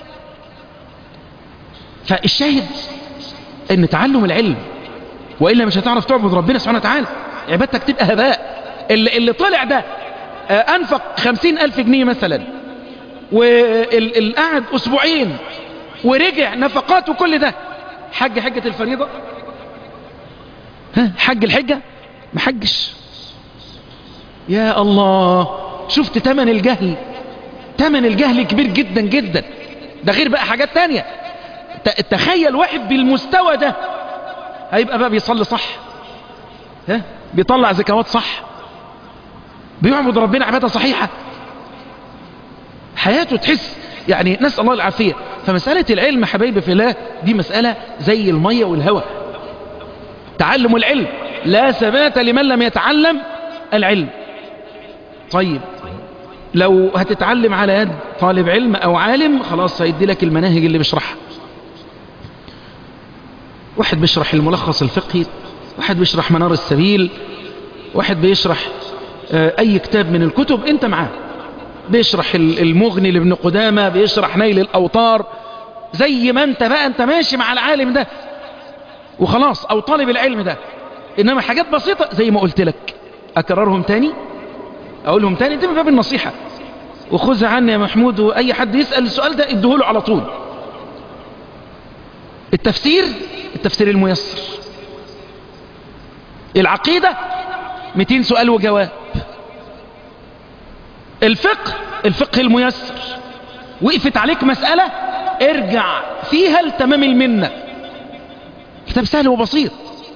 فالشاهد ان تعلم العلم، وإلا مش هتعرف تعبد ربنا سبحانه وتعالى، عبادتك تبقى هباء. اللي طلع ده أنفق 50,000 جنيه مثلا والقعد أسبوعين ورجع نفقات وكل ده، حجة الفريضة؟ حج الحجة؟ ما حجش. يا الله، شفت تمن الجهل؟ تمن الجهل كبير جدا جدا. ده غير بقى حاجات تانية. تخيل واحد بالمستوى ده هيبقى بقى بيصلي صح، بيطلع زكوات صح، بيعبد ربنا عبادة صحيحة، حياته تحس يعني نسأل الله العافية. فمسألة العلم حبايبي في الله دي مسألة زي المية والهواء. تعلم العلم لا ثبات لمن لم يتعلم العلم. طيب لو هتتعلم على يد طالب علم او عالم، خلاص هيدي لك المناهج اللي بيشرحها. واحد بيشرح الملخص الفقهي، واحد بيشرح منار السبيل، واحد بيشرح اي كتاب من الكتب انت معاه، بيشرح المغني لابن قدامة، بيشرح نيل الاوطار. زي ما انت بقى انت ماشي مع العالم ده وخلاص، او طالب العلم ده. انما حاجات بسيطة زي ما قلت لك، اكررهم تاني، اقولهم تاني، دي من باب النصيحة. وخذ عني يا محمود، واي حد يسأل السؤال ده اديهوله على طول. التفسير الميسر. العقيدة 200 سؤال وجواب. الفقه الميسر، وقفت عليك مسألة ارجع فيها لتمام المنة. كتاب سهل وبسيط.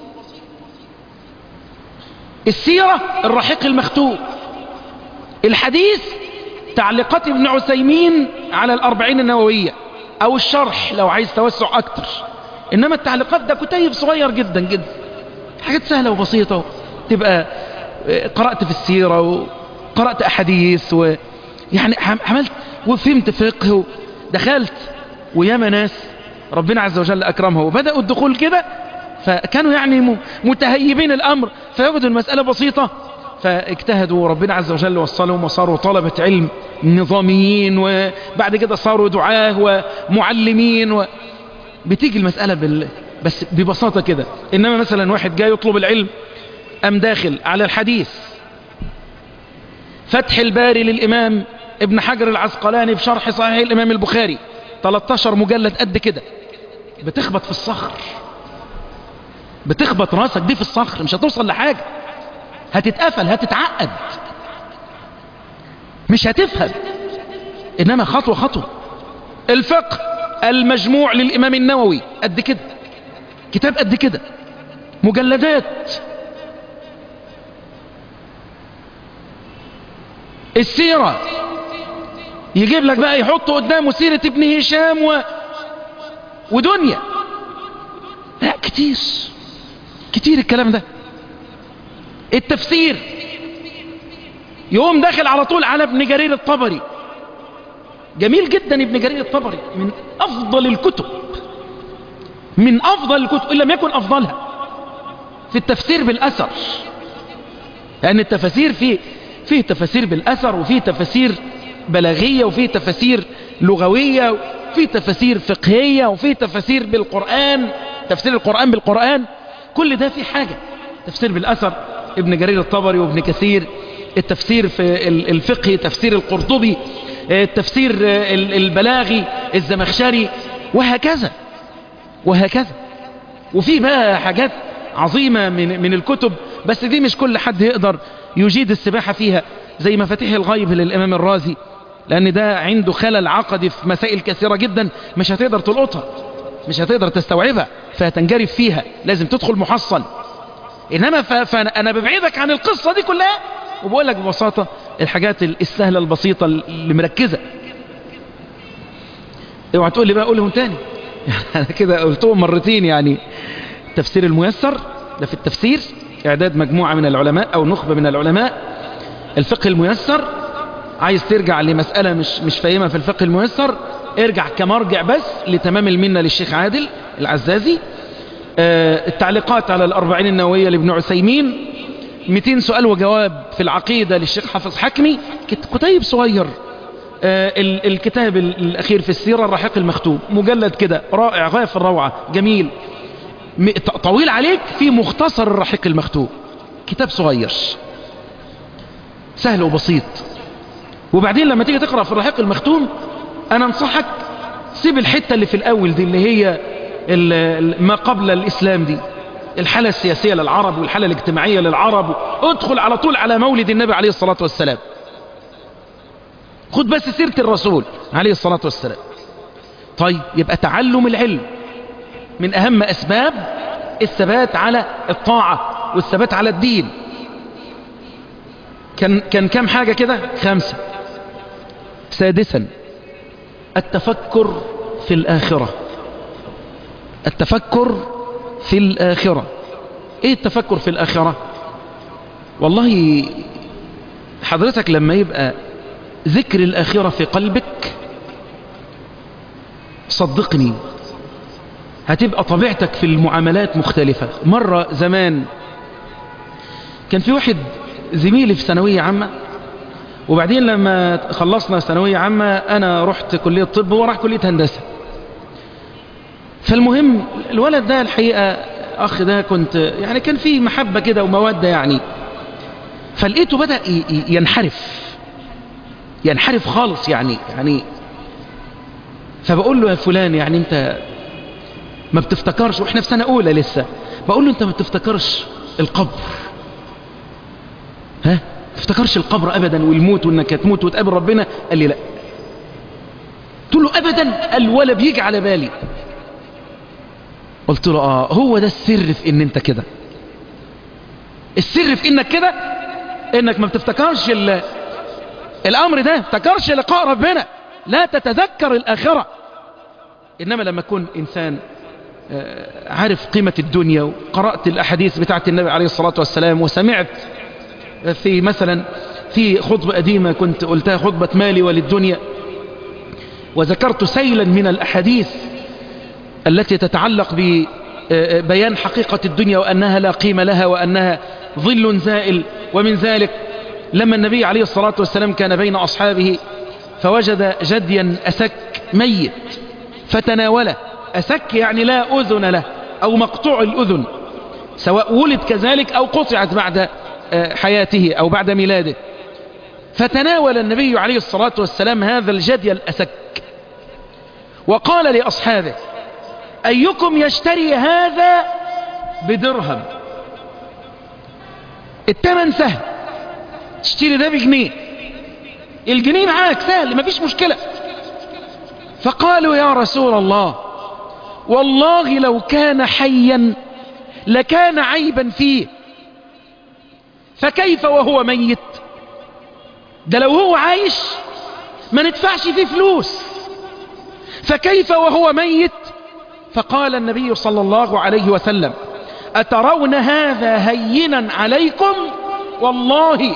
السيرة الرحيق المختوم. الحديث تعليقات ابن عثيمين على 40 النووية، او الشرح لو عايز توسع اكتر. انما التعليقات ده كتيب صغير جدا جدا. حاجات سهلة وبسيطة، تبقى قرأت في السيرة وقرأت أحاديث يعني عملت وفهمت فقه ودخلت، وياما ناس ربنا عز وجل أكرمها وبدأوا الدخول كده، فكانوا يعني متهيبين الأمر، فيجدوا المسألة بسيطة فاجتهدوا وربنا عز وجل وصلهم وصاروا طلبة علم نظاميين، وبعد كده صاروا دعاه ومعلمين بتيجي المسألة بس ببساطة كده. إنما مثلا واحد جاي يطلب العلم أم داخل على الحديث فتح الباري للإمام ابن حجر العسقلاني بشرح صحيح الإمام البخاري 13 مجلد قد كده، بتخبط في الصخر، بتخبط راسك دي في الصخر، مش هتوصل لحاجة، هتتقفل، هتتعقد، مش هتفهم. إنما خطوة خطوة. الفقه المجموع للإمام النووي قد كده، كتاب قد كده، مجلدات. السيرة يجيب لك بقى يحط قدامه سيرة ابن هشام ودنيا، لا كتير كتير الكلام ده. التفسير يقوم داخل على طول على ابن جرير الطبري، جميل جدا ابن جرير الطبري، من أفضل الكتب، من أفضل الكتب إن لم يكن أفضلها في التفسير بالأثر، لأن التفسير فيه تفسير بالأثر، وفيه تفسير بلاغية، وفيه تفسير لغوية، وفيه تفسير فقهية، وفيه تفسير بالقرآن، تفسير القرآن بالقرآن، كل ده فيه حاجة. تفسير بالأثر ابن جرير الطبري وابن كثير، التفسير في الفقه تفسير القرطبي، التفسير البلاغي الزمخشري، وهكذا وهكذا. وفي بقى حاجات عظيمة من الكتب، بس دي مش كل حد يقدر يجيد السباحة فيها، زي مفاتيح الغيب للإمام الرازي، لأن ده عنده خلل عقدي في مسائل كثيرة جدا، مش هتقدر تلقطها، مش هتقدر تستوعبها، فهتنجرف فيها، لازم تدخل محصل. إنما فأنا ببعيدك عن القصة دي كلها، وبقول لك ببساطة الحاجات السهلة البسيطة اللي مركزة. اوعى تقول لي بقى قولهم تاني أنا كده قلتهم مرتين. يعني التفسير الميسر ده في التفسير، إعداد مجموعة من العلماء أو نخبة من العلماء. الفقه الميسر، عايز ترجع لمسألة مش فاهمها في الفقه الميسر، ارجع كمرجع بس لتمام المنة للشيخ عادل العزازي. التعليقات على الأربعين النووية لابن عثيمين، 200 سؤال وجواب في العقيدة للشيخ حافظ حكمي، كتيب صغير. الكتاب الأخير في السيرة الرحيق المختوم، مجلد كده رائع غاية في الروعة، جميل، طويل عليك، في مختصر الرحيق المختوم، كتاب صغير سهل وبسيط. وبعدين لما تيجي تقرأ في الرحيق المختوم، أنا أنصحك سيب الحتة اللي في الأول دي، اللي هي ما قبل الإسلام دي، الحالة السياسية للعرب والحالة الاجتماعية للعرب، ادخل على طول على مولد النبي عليه الصلاة والسلام، خد بس سيرة الرسول عليه الصلاة والسلام. طيب يبقى تعلم العلم من أهم أسباب الثبات على الطاعة والثبات على الدين. كان كم حاجة كده؟ 5. سادسا التفكر في الآخرة. التفكر في الآخرة. ايه التفكر في الآخرة؟ والله حضرتك لما يبقى ذكر الآخرة في قلبك، صدقني هتبقى طبيعتك في المعاملات مختلفة. مرة زمان كان في واحد زميلي في ثانوية عامة، وبعدين لما خلصنا ثانوية عامة أنا رحت كلية طب وراح كلية هندسة. فالمهم الولد ده الحقيقة أخ ده كنت يعني كان فيه محبة كده ومودة يعني، فلقيته بدأ ينحرف خالص يعني فبقول له يا فلان، يعني انت ما بتفتكرش، واحنا في سنة أولى لسه، بقول له انت ما بتفتكرش القبر؟ ها، تفتكرش القبر أبدا والموت وانك هتموت وتقابل ربنا؟ قال لي لا. قلت له أبدا؟ قال ولا بيجي على بالي. قلت له هو ده السر في ان انت كده، السر في انك كده، انك ما بتفتكرش الامر ده، تفتكرش لقاء ربنا، لا تتذكر الآخرة. انما لما تكون انسان عارف قيمة الدنيا، وقرأت الأحاديث بتاعت النبي عليه الصلاة والسلام، وسمعت في مثلا في خطبة قديمة كنت قلتها خطبة مالي وللدنيا، وذكرت سيلا من الأحاديث التي تتعلق ببيان حقيقة الدنيا وأنها لا قيمة لها وأنها ظل زائل. ومن ذلك لما النبي عليه الصلاة والسلام كان بين أصحابه فوجد جديا أسك ميت فتناوله. أسك يعني لا أذن له أو مقطوع الأذن، سواء ولد كذلك أو قطعت بعد حياته أو بعد ميلاده. فتناول النبي عليه الصلاة والسلام هذا الجدي الأسك وقال لأصحابه: أيكم يشتري هذا بدرهم؟ الثمن سهل، تشتري ده بجنيه، الجنيه معاك سهل مفيش مشكلة. فقالوا: يا رسول الله، والله لو كان حيا لكان عيبا فيه، فكيف وهو ميت؟ ده لو هو عايش ما ندفعش فيه فلوس، فكيف وهو ميت؟ فقال النبي صلى الله عليه وسلم: أترون هذا هينا عليكم؟ والله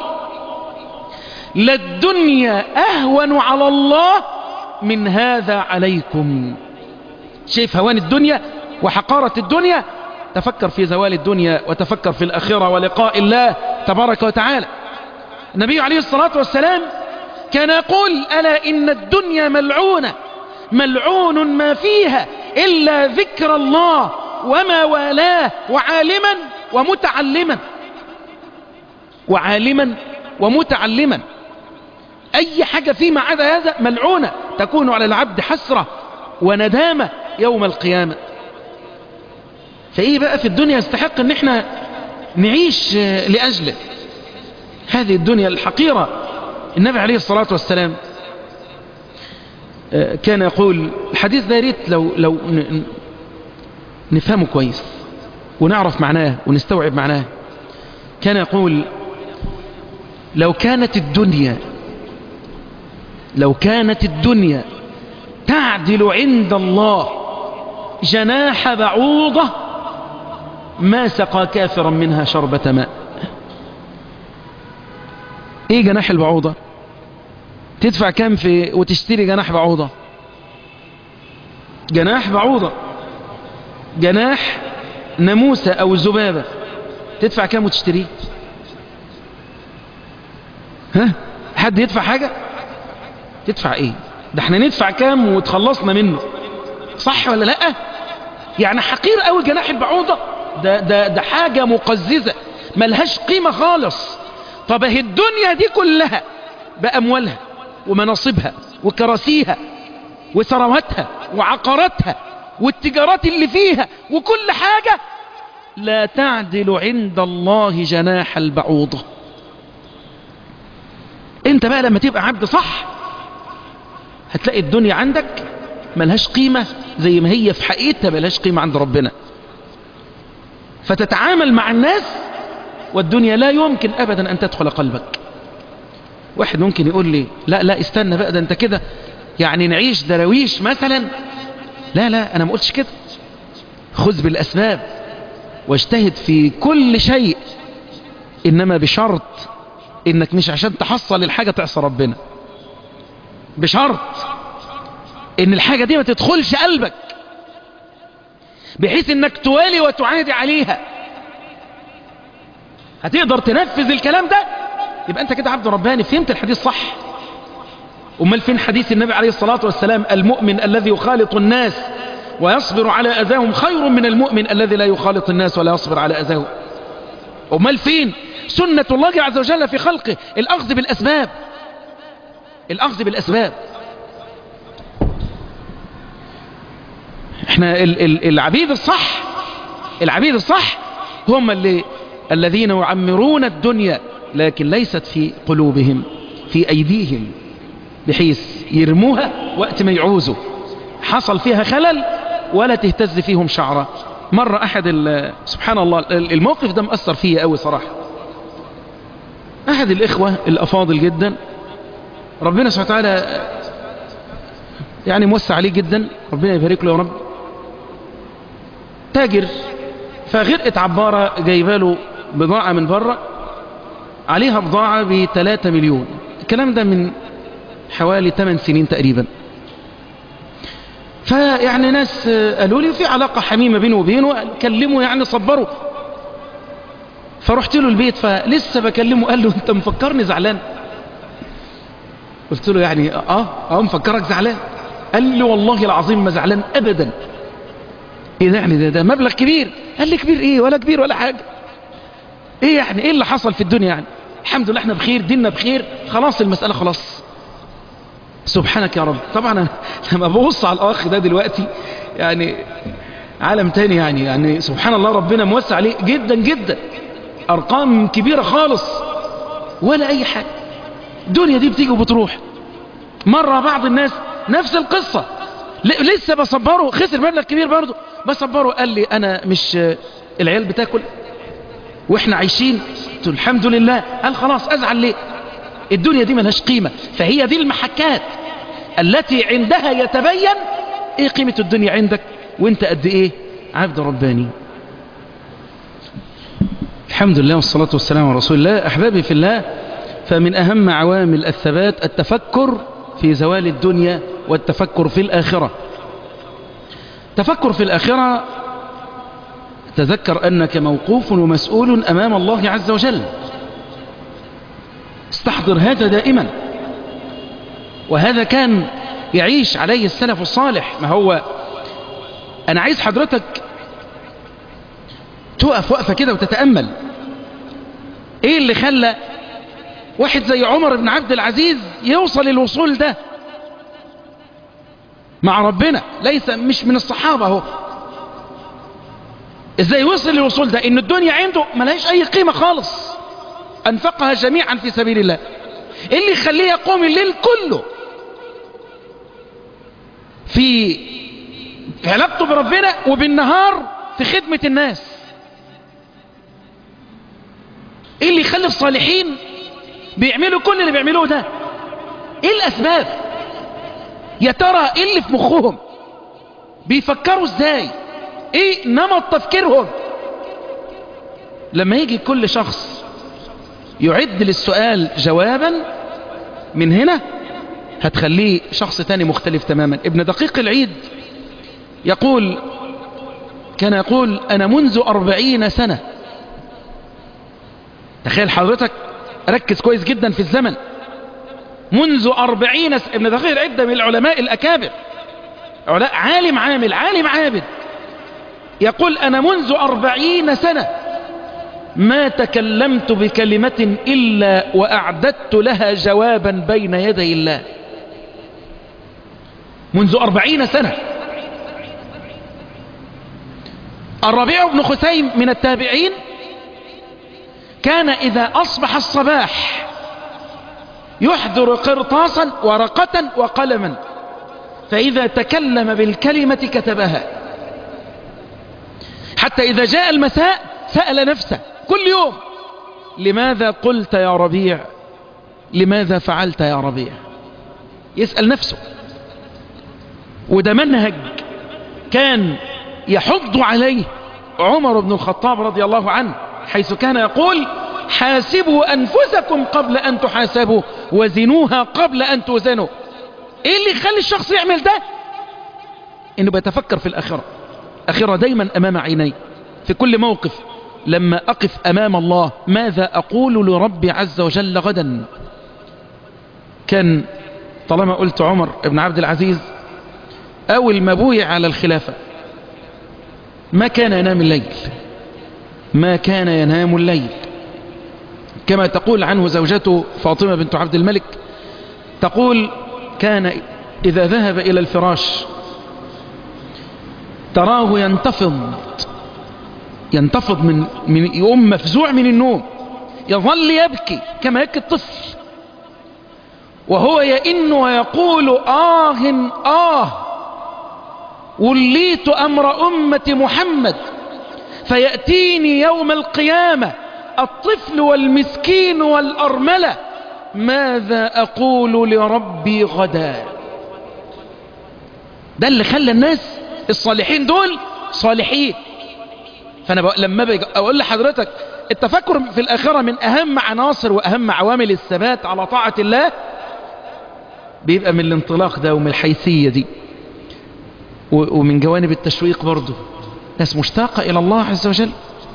للدنيا أهون على الله من هذا عليكم. شايف هوان الدنيا وحقارة الدنيا؟ تفكر في زوال الدنيا وتفكر في الآخرة ولقاء الله تبارك وتعالى. النبي عليه الصلاة والسلام كان يقول: ألا إن الدنيا ملعونة، ملعون ما فيها إلا ذكر الله وما والاه، وعالما ومتعلما، وعالما ومتعلما. أي حاجة فيما عدا هذا ملعونة، تكون على العبد حسرة وندامة يوم القيامة. فإيه بقى في الدنيا يستحق أن احنا نعيش لأجله؟ هذه الدنيا الحقيرة. النبي عليه الصلاة والسلام كان يقول، الحديث ده ريت لو نفهمه كويس ونعرف معناه ونستوعب معناه. كان يقول: لو كانت الدنيا تعدل عند الله جناح بعوضة ما سقى كافرا منها شربة ماء. ايه جناح البعوضة؟ تدفع كام في وتشتري جناح بعوضة؟ جناح بعوضة، جناح ناموسة او ذبابة، تدفع كام وتشتريه؟ ها؟ حد يدفع حاجة؟ تدفع ايه؟ ده احنا ندفع كام وتخلصنا منه، صح ولا لا؟ يعني حقير قوي جناح البعوضة، ده حاجة مقززة ملهاش قيمة خالص. طب اهي الدنيا دي كلها بأموالها ومناصبها وكراسيها وثرواتها وعقاراتها والتجارات اللي فيها وكل حاجة لا تعدل عند الله جناح البعوضة. انت بقى لما تبقى عبد صح هتلاقي الدنيا عندك ملهاش قيمة زي ما هي في حقيقتها ملهاش قيمة عند ربنا، فتتعامل مع الناس والدنيا لا يمكن أبدا أن تدخل قلبك. واحد ممكن يقول لي: لا استنى بقى، ده انت كده يعني نعيش درويش مثلا. لا، أنا ما قلتش كده. خذ بالأسباب واجتهد في كل شيء، إنما بشرط إنك مش عشان تحصل الحاجة تعصى ربنا، بشرط إن الحاجة دي ما تدخلش قلبك بحيث إنك توالي وتعادي عليها. هتقدر تنفذ الكلام ده يبقى أنت كده عبد رباني، فهمت الحديث صح. أمال فين حديث النبي عليه الصلاة والسلام: المؤمن الذي يخالط الناس ويصبر على أذاهم خير من المؤمن الذي لا يخالط الناس ولا يصبر على أذاهم. أمال فين سنة الله عز وجل في خلقه؟ الأخذ بالأسباب، الأخذ بالأسباب. احنا العبيد الصح، العبيد الصح هم الذين يعمرون الدنيا لكن ليست في قلوبهم، في أيديهم، بحيث يرموها وقت ما يعوزوا، حصل فيها خلل ولا تهتز فيهم شعرة. مرة أحد سبحان الله الموقف ده مأثر فيه قوي صراحة. أحد الإخوة الأفاضل جدا، ربنا سبحانه وتعالى يعني موسع عليه جدا، ربنا يبارك له يا رب. تاجر، فغرقت عبارة جايباله بضاعة من بره عليها بضاعة ب3 مليون. الكلام ده من حوالي 8 سنين تقريبا. فيعني ناس قالوا لي في علاقة حميمة بينه وبينه، كلمه يعني صبره. فرحت له البيت فلسه بكلمه، قال له انت مفكرني زعلان؟ قلت له يعني مفكرك زعلان. قال لي والله العظيم ما زعلان ابدا. ايه ده يعني؟ ده مبلغ كبير. قال لي كبير ايه ولا كبير ولا حاجة. ايه يعني؟ ايه اللي حصل في الدنيا يعني؟ الحمد لله احنا بخير، ديننا بخير، خلاص المسألة خلاص. سبحانك يا رب. طبعا أنا لما ببص على الاخ ده دلوقتي يعني عالم تاني، يعني سبحان الله، ربنا موسع عليه جدا جدا، ارقام كبيرة خالص ولا اي حاجة. الدنيا دي بتيجي وبتروح. مرة بعض الناس نفس القصة، لسه بصبره، خسر مبلغ كبير برضه، بصبره. قال لي انا مش العيال بتاكل واحنا عايشين؟ قلت له الحمد لله. قال خلاص ازعل ليه؟ الدنيا دي ملهاش قيمة. فهي دي المحكات التي عندها يتبين ايه قيمة الدنيا عندك وانت قد ايه عبد رباني. الحمد لله والصلاة والسلام على رسول الله. أحبابي في الله، فمن أهم عوامل الثبات التفكر في زوال الدنيا والتفكر في الآخرة. تفكر في الآخرة، تذكر أنك موقوف ومسؤول أمام الله عز وجل. استحضر هذا دائما، وهذا كان يعيش عليه السلف الصالح. ما هو أنا عايز حضرتك تقف وقفة كده وتتأمل ايه اللي خلى واحد زي عمر بن عبد العزيز يوصل الوصول ده مع ربنا، مش من الصحابة. هو ازاي وصل الوصول ده؟ ان الدنيا عنده ملهاش اي قيمة خالص، انفقها جميعا في سبيل الله. ايه اللي يخليه يقوم الليل كله في علاقته بربنا وبالنهار في خدمة الناس؟ ايه اللي يخلي الصالحين بيعملوا كل اللي بيعملوه ده؟ ايه الاسباب؟ يا ترى ايه اللي في مخهم؟ بيفكروا ازاي؟ ايه نمط تفكيرهم؟ لما يجي كل شخص يعد للسؤال جوابا من هنا هتخليه شخص تاني مختلف تماما. ابن دقيق العيد كان يقول انا منذ 40 سنة. تخيل حضرتك، ركز كويس جدا في الزمن. منذ 40 سنة. ابن دقيق العيد من العلماء الأكابر، عالم عامل، عالم عابد. يقول أنا منذ 40 سنة ما تكلمت بكلمة إلا وأعددت لها جوابا بين يدي الله. منذ 40 سنة. الربيع بن خثيم من التابعين كان إذا أصبح الصباح يحضر قرطاسا ورقة وقلما، فإذا تكلم بالكلمة كتبها، حتى إذا جاء المساء سأل نفسه كل يوم لماذا قلت يا ربيع؟ لماذا فعلت يا ربيع؟ يسأل نفسه. وده منهج كان يحض عليه عمر بن الخطاب رضي الله عنه، حيث كان يقول حاسبوا أنفسكم قبل أن تحاسبوا وزنوها قبل أن توزنوا. إيه اللي يخلي الشخص يعمل ده؟ إنه بيتفكر في الآخرة. آخرة دايما أمام عيني في كل موقف. لما أقف أمام الله ماذا أقول لربي عز وجل غدا؟ كان طالما قلت عمر بن عبد العزيز أول ما بويع على الخلافة ما كان ينام الليل، ما كان ينام الليل، كما تقول عنه زوجته فاطمة بنت عبد الملك، تقول كان إذا ذهب إلى الفراش تراه ينتفض من يوم مفزوع من النوم، يظل يبكي كما يبكي الطفل، وهو يئن ويقول وليت أمر أمة محمد فيأتيني يوم القيامة الطفل والمسكين والأرملة، ماذا أقول لربي غدا؟ ده اللي خلى الناس الصالحين دول صالحين. فأنا لما أقول لحضرتك التفكر في الآخرة من أهم عناصر وأهم عوامل الثبات على طاعة الله، بيبقى من الانطلاق ده ومن الحيثية دي، ومن جوانب التشويق برضه. ناس مشتاقة إلى الله عز وجل.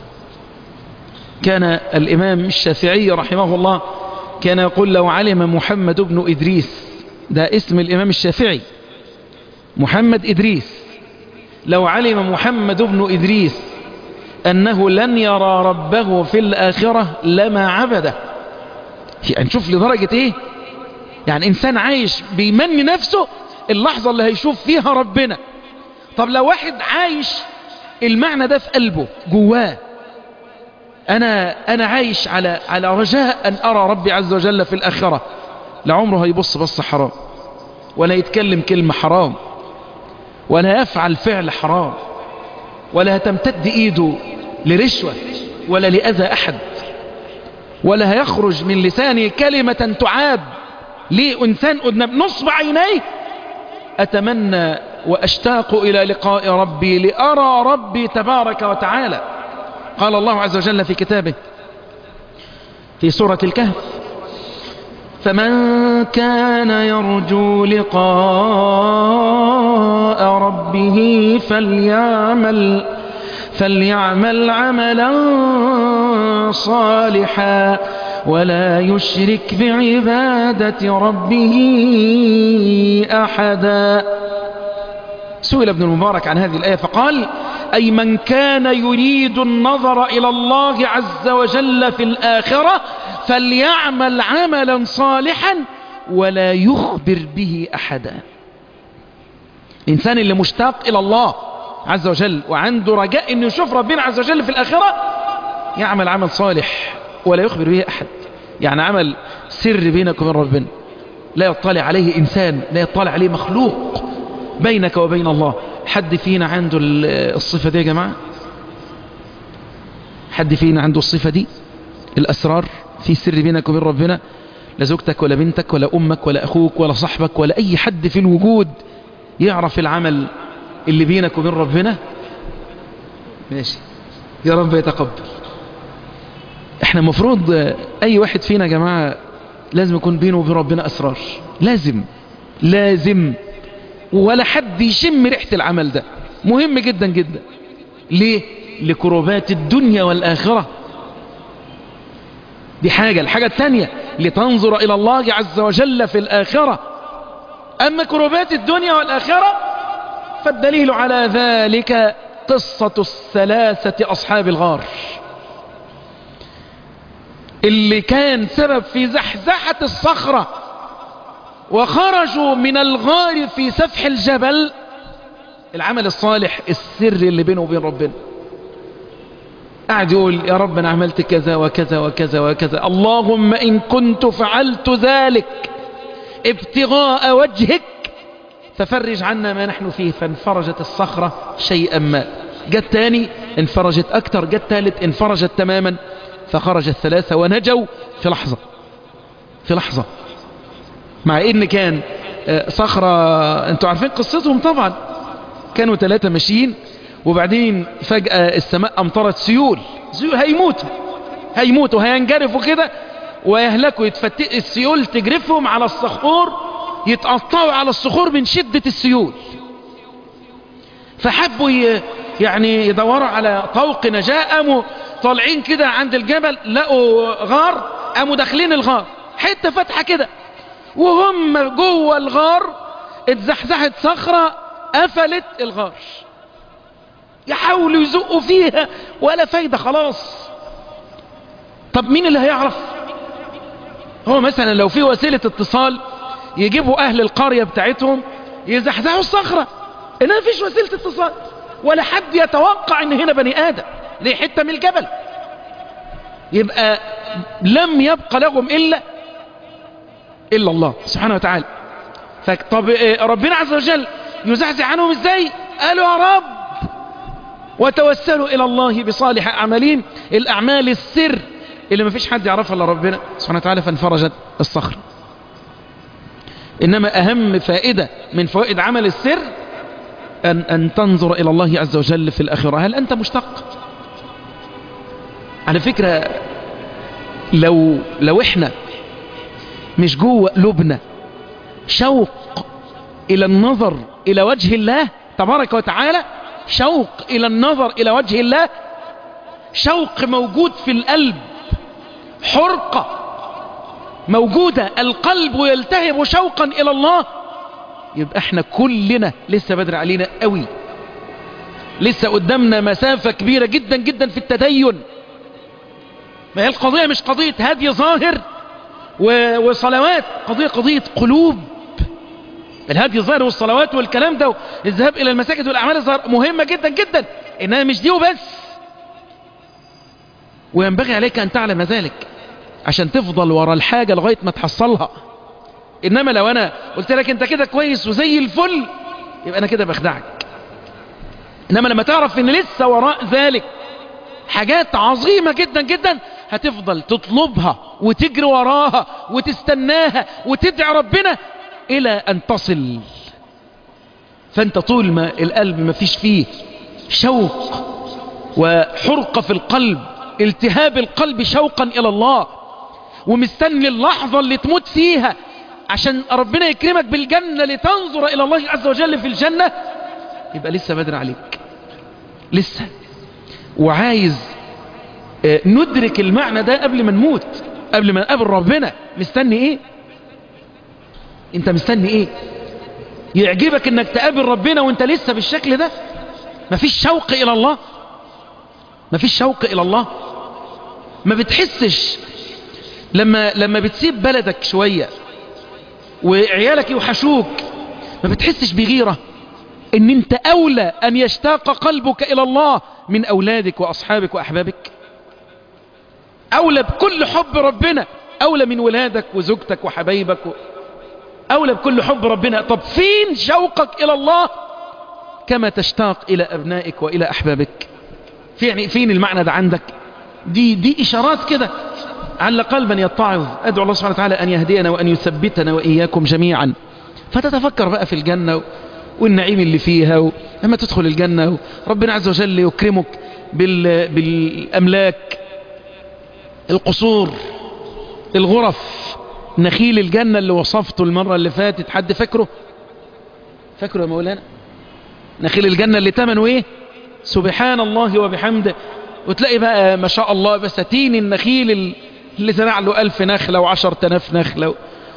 كان الإمام الشافعي رحمه الله كان يقول: لو علم محمد بن إدريس، ده اسم الإمام الشافعي، محمد إدريس، لو علم محمد بن إدريس أنه لن يرى ربه في الآخرة لما عبده. يعني شوف لدرجة إيه، يعني إنسان عايش بيمني نفسه اللحظة اللي هيشوف فيها ربنا. طب لو واحد عايش المعنى ده في قلبه جواه، أنا عايش على رجاء أن أرى ربي عز وجل في الآخرة، لعمره هيبص بص حرام، ولا يتكلم كلمة حرام، ولا يفعل فعل حرام، ولا تمتد إيده لرشوة ولا لأذى أحد، ولا هيخرج من لسانه كلمة تعاب لإنسان قدام نصب عينيه. أتمنى وأشتاق إلى لقاء ربي لأرى ربي تبارك وتعالى. قال الله عز وجل في كتابه في سورة الكهف: فمن كان يرجو لقاء ربه فليعمل عملا صالحا ولا يشرك بعبادة ربه أحدا. سئل ابن المبارك عن هذه الآية فقال: أي من كان يريد النظر إلى الله عز وجل في الآخرة فليعمل عملا صالحا ولا يخبر به أحدا. الإنسان اللي مشتاق إلى الله عز وجل وعنده رجاء أنه يشوف ربنا عز وجل في الآخرة يعمل عمل صالح ولا يخبر به أحد. يعني عمل سر بينك وبين ربنا، لا يطلع عليه إنسان، لا يطلع عليه مخلوق، بينك وبين الله. حد فينا عنده الصفة دي يا جماعة؟ حد فينا عنده الصفة دي؟ الأسرار في سر بينك وبين ربنا، لا زوجتك ولا بنتك ولا أمك ولا أخوك ولا صاحبك ولا أي حد في الوجود يعرف العمل اللي بينك وبين ربنا. ماشي، يا رب يتقبل. احنا مفروض أي واحد فينا يا جماعة لازم يكون بينه وبين ربنا أسرار، لازم، ولا حد يشم ريحة العمل ده. مهم جدا جدا. ليه؟ لكروبات الدنيا والآخرة. دي حاجة. الحاجة الثانية لتنظر إلى الله عز وجل في الآخرة. أما كروبات الدنيا والآخرة فالدليل على ذلك قصة الثلاثة أصحاب الغار اللي كان سبب في زحزحة الصخرة وخرجوا من الغار في سفح الجبل. العمل الصالح السر اللي بينه وبين ربنا، قاعد يقول: يا رب أنا عملت كذا وكذا وكذا وكذا، اللهم إن كنت فعلت ذلك ابتغاء وجهك ففرج عنا ما نحن فيه. فانفرجت الصخرة شيئا ما، جت تاني انفرجت أكتر، جت تالت انفرجت تماما، فخرج الثلاثة ونجوا في لحظة. مع ان كان صخرة، انتوا عارفين قصتهم طبعا، كانوا ثلاثة ماشيين وبعدين فجأة السماء امطرت سيول هيموتوا هينجرفوا كده ويهلكوا، السيول تجرفهم على الصخور، يتقطعوا على الصخور من شدة السيول. فحبوا يعني يدوروا على طوق نجاة، قاموا طالعين كده عند الجبل، لقوا غار، قاموا داخلين الغار، حتة فتحة كده، وهم جوه الغار اتزحزحت صخرة قفلت الغار. يحاولوا يزقوا فيها ولا فايدة، خلاص. طب مين اللي هيعرف؟ هو مثلا لو في وسيلة اتصال يجيبوا اهل القرية بتاعتهم يزحزحوا الصخرة، انها مفيش وسيلة اتصال ولا حد يتوقع ان هنا بني ادم، ليه؟ حتة من الجبل. يبقى لم يبقى لهم الا الله سبحانه وتعالى. طب ربنا عز وجل يزحزح عنهم ازاي؟ قالوا: يا رب، وتوسلوا الى الله بصالح اعمالهم، الاعمال السر اللي ما فيش حد يعرفها الا ربنا سبحانه وتعالى، فانفرجت الصخر. انما اهم فائدة من فوائد عمل السر ان تنظر الى الله عز وجل في الاخرة. هل انت مشتاق على فكرة لو احنا مش جوه قلوبنا شوق الى النظر الى وجه الله تبارك وتعالى، شوق الى النظر الى وجه الله، شوق موجود في القلب، حرقة موجودة، القلب يلتهب شوقا الى الله، يبقى احنا كلنا لسه بدري علينا قوي، لسه قدامنا مسافة كبيرة جدا جدا في التدين. ما هي القضية مش قضية هدي ظاهر وصلوات، قضية قلوب. الهدي الظاهر والصلوات والكلام ده، الذهاب الى المساجد والاعمال الظاهر مهمة جدا جدا، انها مش دي وبس، وينبغي عليك ان تعلم ذلك عشان تفضل ورا الحاجة لغاية ما تحصلها. انما لو انا قلت لك انت كده كويس وزي الفل، يبقى انا كده بخدعك. انما لما تعرف ان لسه وراء ذلك حاجات عظيمة جدا جدا، هتفضل تطلبها وتجري وراها وتستناها وتدعي ربنا الى ان تصل. فانت طول ما القلب ما فيش فيه شوق وحرقة في القلب، التهاب القلب شوقا الى الله، ومستني اللحظة اللي تموت فيها عشان ربنا يكرمك بالجنة لتنظر الى الله عز وجل في الجنة، يبقى لسه بدري عليك لسه. وعايز ندرك المعنى ده قبل ما نموت، قبل ما نقابل ربنا. مستني ايه؟ انت مستني ايه؟ يعجبك انك تقابل ربنا وانت لسه بالشكل ده؟ مفيش شوق الى الله، مفيش شوق الى الله. ما بتحسش لما بتسيب بلدك شوية وعيالك يوحشوك، ما بتحسش بغيرة ان انت اولى ان يشتاق قلبك الى الله من اولادك واصحابك واحبابك؟ اولى بكل حب ربنا، اولى من ولادك وزوجتك وحبايبك اولى بكل حب ربنا. طب فين شوقك الى الله كما تشتاق الى ابنائك والى احبابك؟ فين المعنى ده عندك؟ دي اشارات كده على قلبا يتعظ. ادعو الله سبحانه وتعالى ان يهدينا وان يثبتنا واياكم جميعا. فتتفكر بقى في الجنة والنعيم اللي فيها، لما تدخل الجنة ربنا عز وجل يكرمك بالأملاك، القصور، الغرف، نخيل الجنة اللي وصفته المرة اللي فاتت. حد فاكره يا مولانا؟ نخيل الجنة اللي تمنه ايه؟ سبحان الله وبحمده. وتلاقي بقى ما شاء الله بساتين النخيل اللي زرع له 1000 نخلة و10,000 نخلة،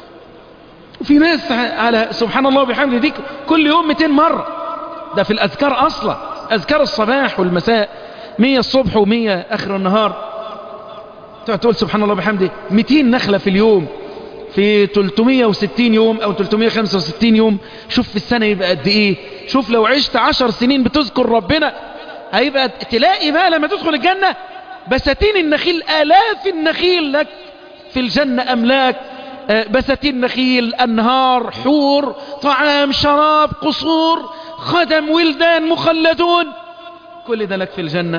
وفي ناس على سبحان الله وبحمده دي كل يوم 200 مرة. ده في الأذكار أصلا، أذكار الصباح والمساء، 100 الصبح و100 آخر النهار. تقول سبحان الله وبحمده 200 نخلة في اليوم في 360 يوم أو 365 يوم. شوف في السنة يبقى قد إيه. شوف لو عشت 10 سنين بتذكر ربنا، هيبقى تلاقي بقى لما تدخل الجنة بساتين النخيل، آلاف النخيل لك في الجنة، أملاك، بساتين نخيل، أنهار، حور، طعام، شراب، قصور، خدم، ولدان مخلدون، كل ده لك في الجنة.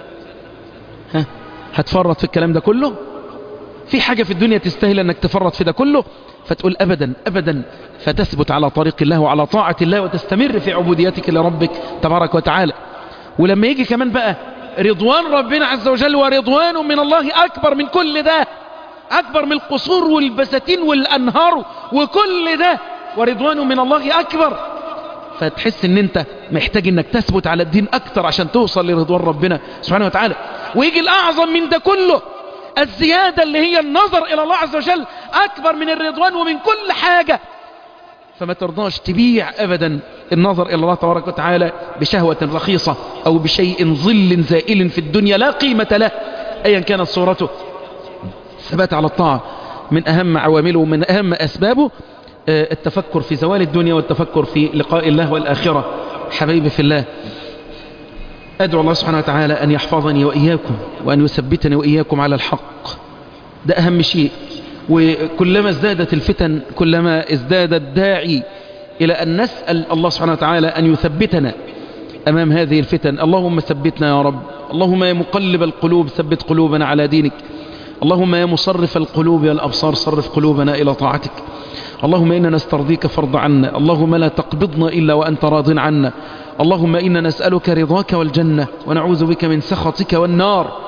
هتفرط في الكلام ده كله؟ في حاجة في الدنيا تستاهل أنك تفرط في ده كله؟ فتقول أبدا أبدا، فتثبت على طريق الله وعلى طاعة الله وتستمر في عبوديتك لربك تبارك وتعالى. ولما يجي كمان بقى رضوان ربنا عز وجل، ورضوان من الله أكبر من كل ده، أكبر من القصور والبساتين والأنهار وكل ده، ورضوان من الله أكبر. فتحس ان انت محتاج انك تثبت على الدين أكتر عشان توصل لرضوان ربنا سبحانه وتعالى. ويجي الأعظم من ده كله، الزيادة اللي هي النظر إلى الله عز وجل، أكبر من الرضوان ومن كل حاجة. فما ترضاش تبيع أبدا النظر إلى الله تبارك وتعالى بشهوة رخيصة أو بشيء ظل زائل في الدنيا لا قيمة له أيا كانت صورته. الثبات على الطاعة من أهم عوامله ومن أهم أسبابه التفكر في زوال الدنيا والتفكر في لقاء الله والآخرة. حبيبي في الله، أدعو الله سبحانه وتعالى أن يحفظني وإياكم وأن يثبتني وإياكم على الحق. ده أهم شيء. وكلما ازدادت الفتن كلما ازداد الداعي إلى أن نسأل الله سبحانه وتعالى أن يثبتنا أمام هذه الفتن. اللهم ثبتنا يا رب. اللهم يا مقلب القلوب ثبت قلوبنا على دينك. اللهم يا مصرف القلوب والأبصار صرف قلوبنا إلى طاعتك. اللهم إننا نسترضيك فارض عنا. اللهم لا تقبضنا إلا وأنت راض عنا. اللهم إنا نسألك رضاك والجنة ونعوذ بك من سخطك والنار.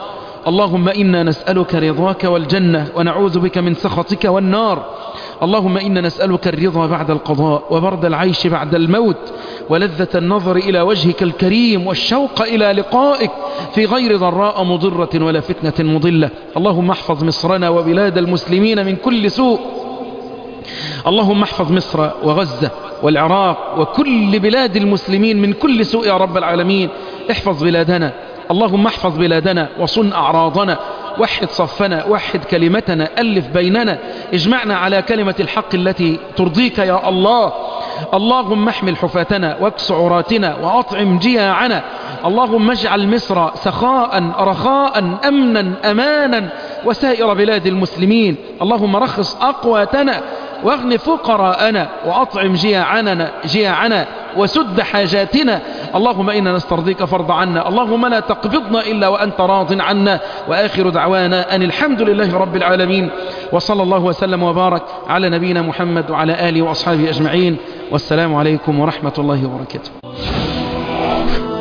اللهم إنا نسألك رضاك والجنة ونعوذ بك من سخطك والنار. اللهم إنا نسألك الرضا بعد القضاء وبرد العيش بعد الموت ولذة النظر إلى وجهك الكريم والشوق إلى لقائك في غير ضراء مضرة ولا فتنة مضلة. اللهم احفظ مصرنا وبلاد المسلمين من كل سوء. اللهم احفظ مصر وغزة والعراق وكل بلاد المسلمين من كل سوء يا رب العالمين. احفظ بلادنا، اللهم احفظ بلادنا وصن أعراضنا، وحد صفنا، وحد كلمتنا، ألف بيننا، اجمعنا على كلمة الحق التي ترضيك يا الله. اللهم احمل حفاتنا واكس عراتنا وأطعم جياعنا. اللهم اجعل مصر سخاء رخاء أمنا أمانا وسائر بلاد المسلمين. اللهم رخص أقواتنا واغن فقراءنا وأطعم جياعنا وسد حاجاتنا. اللهم إنا نسترضيك فارض عنا. اللهم لا تقبضنا إلا وأنت راض عنا. وآخر دعوانا أن الحمد لله رب العالمين، وصلى الله وسلم وبارك على نبينا محمد وعلى آله وأصحابه أجمعين. والسلام عليكم ورحمة الله وبركاته.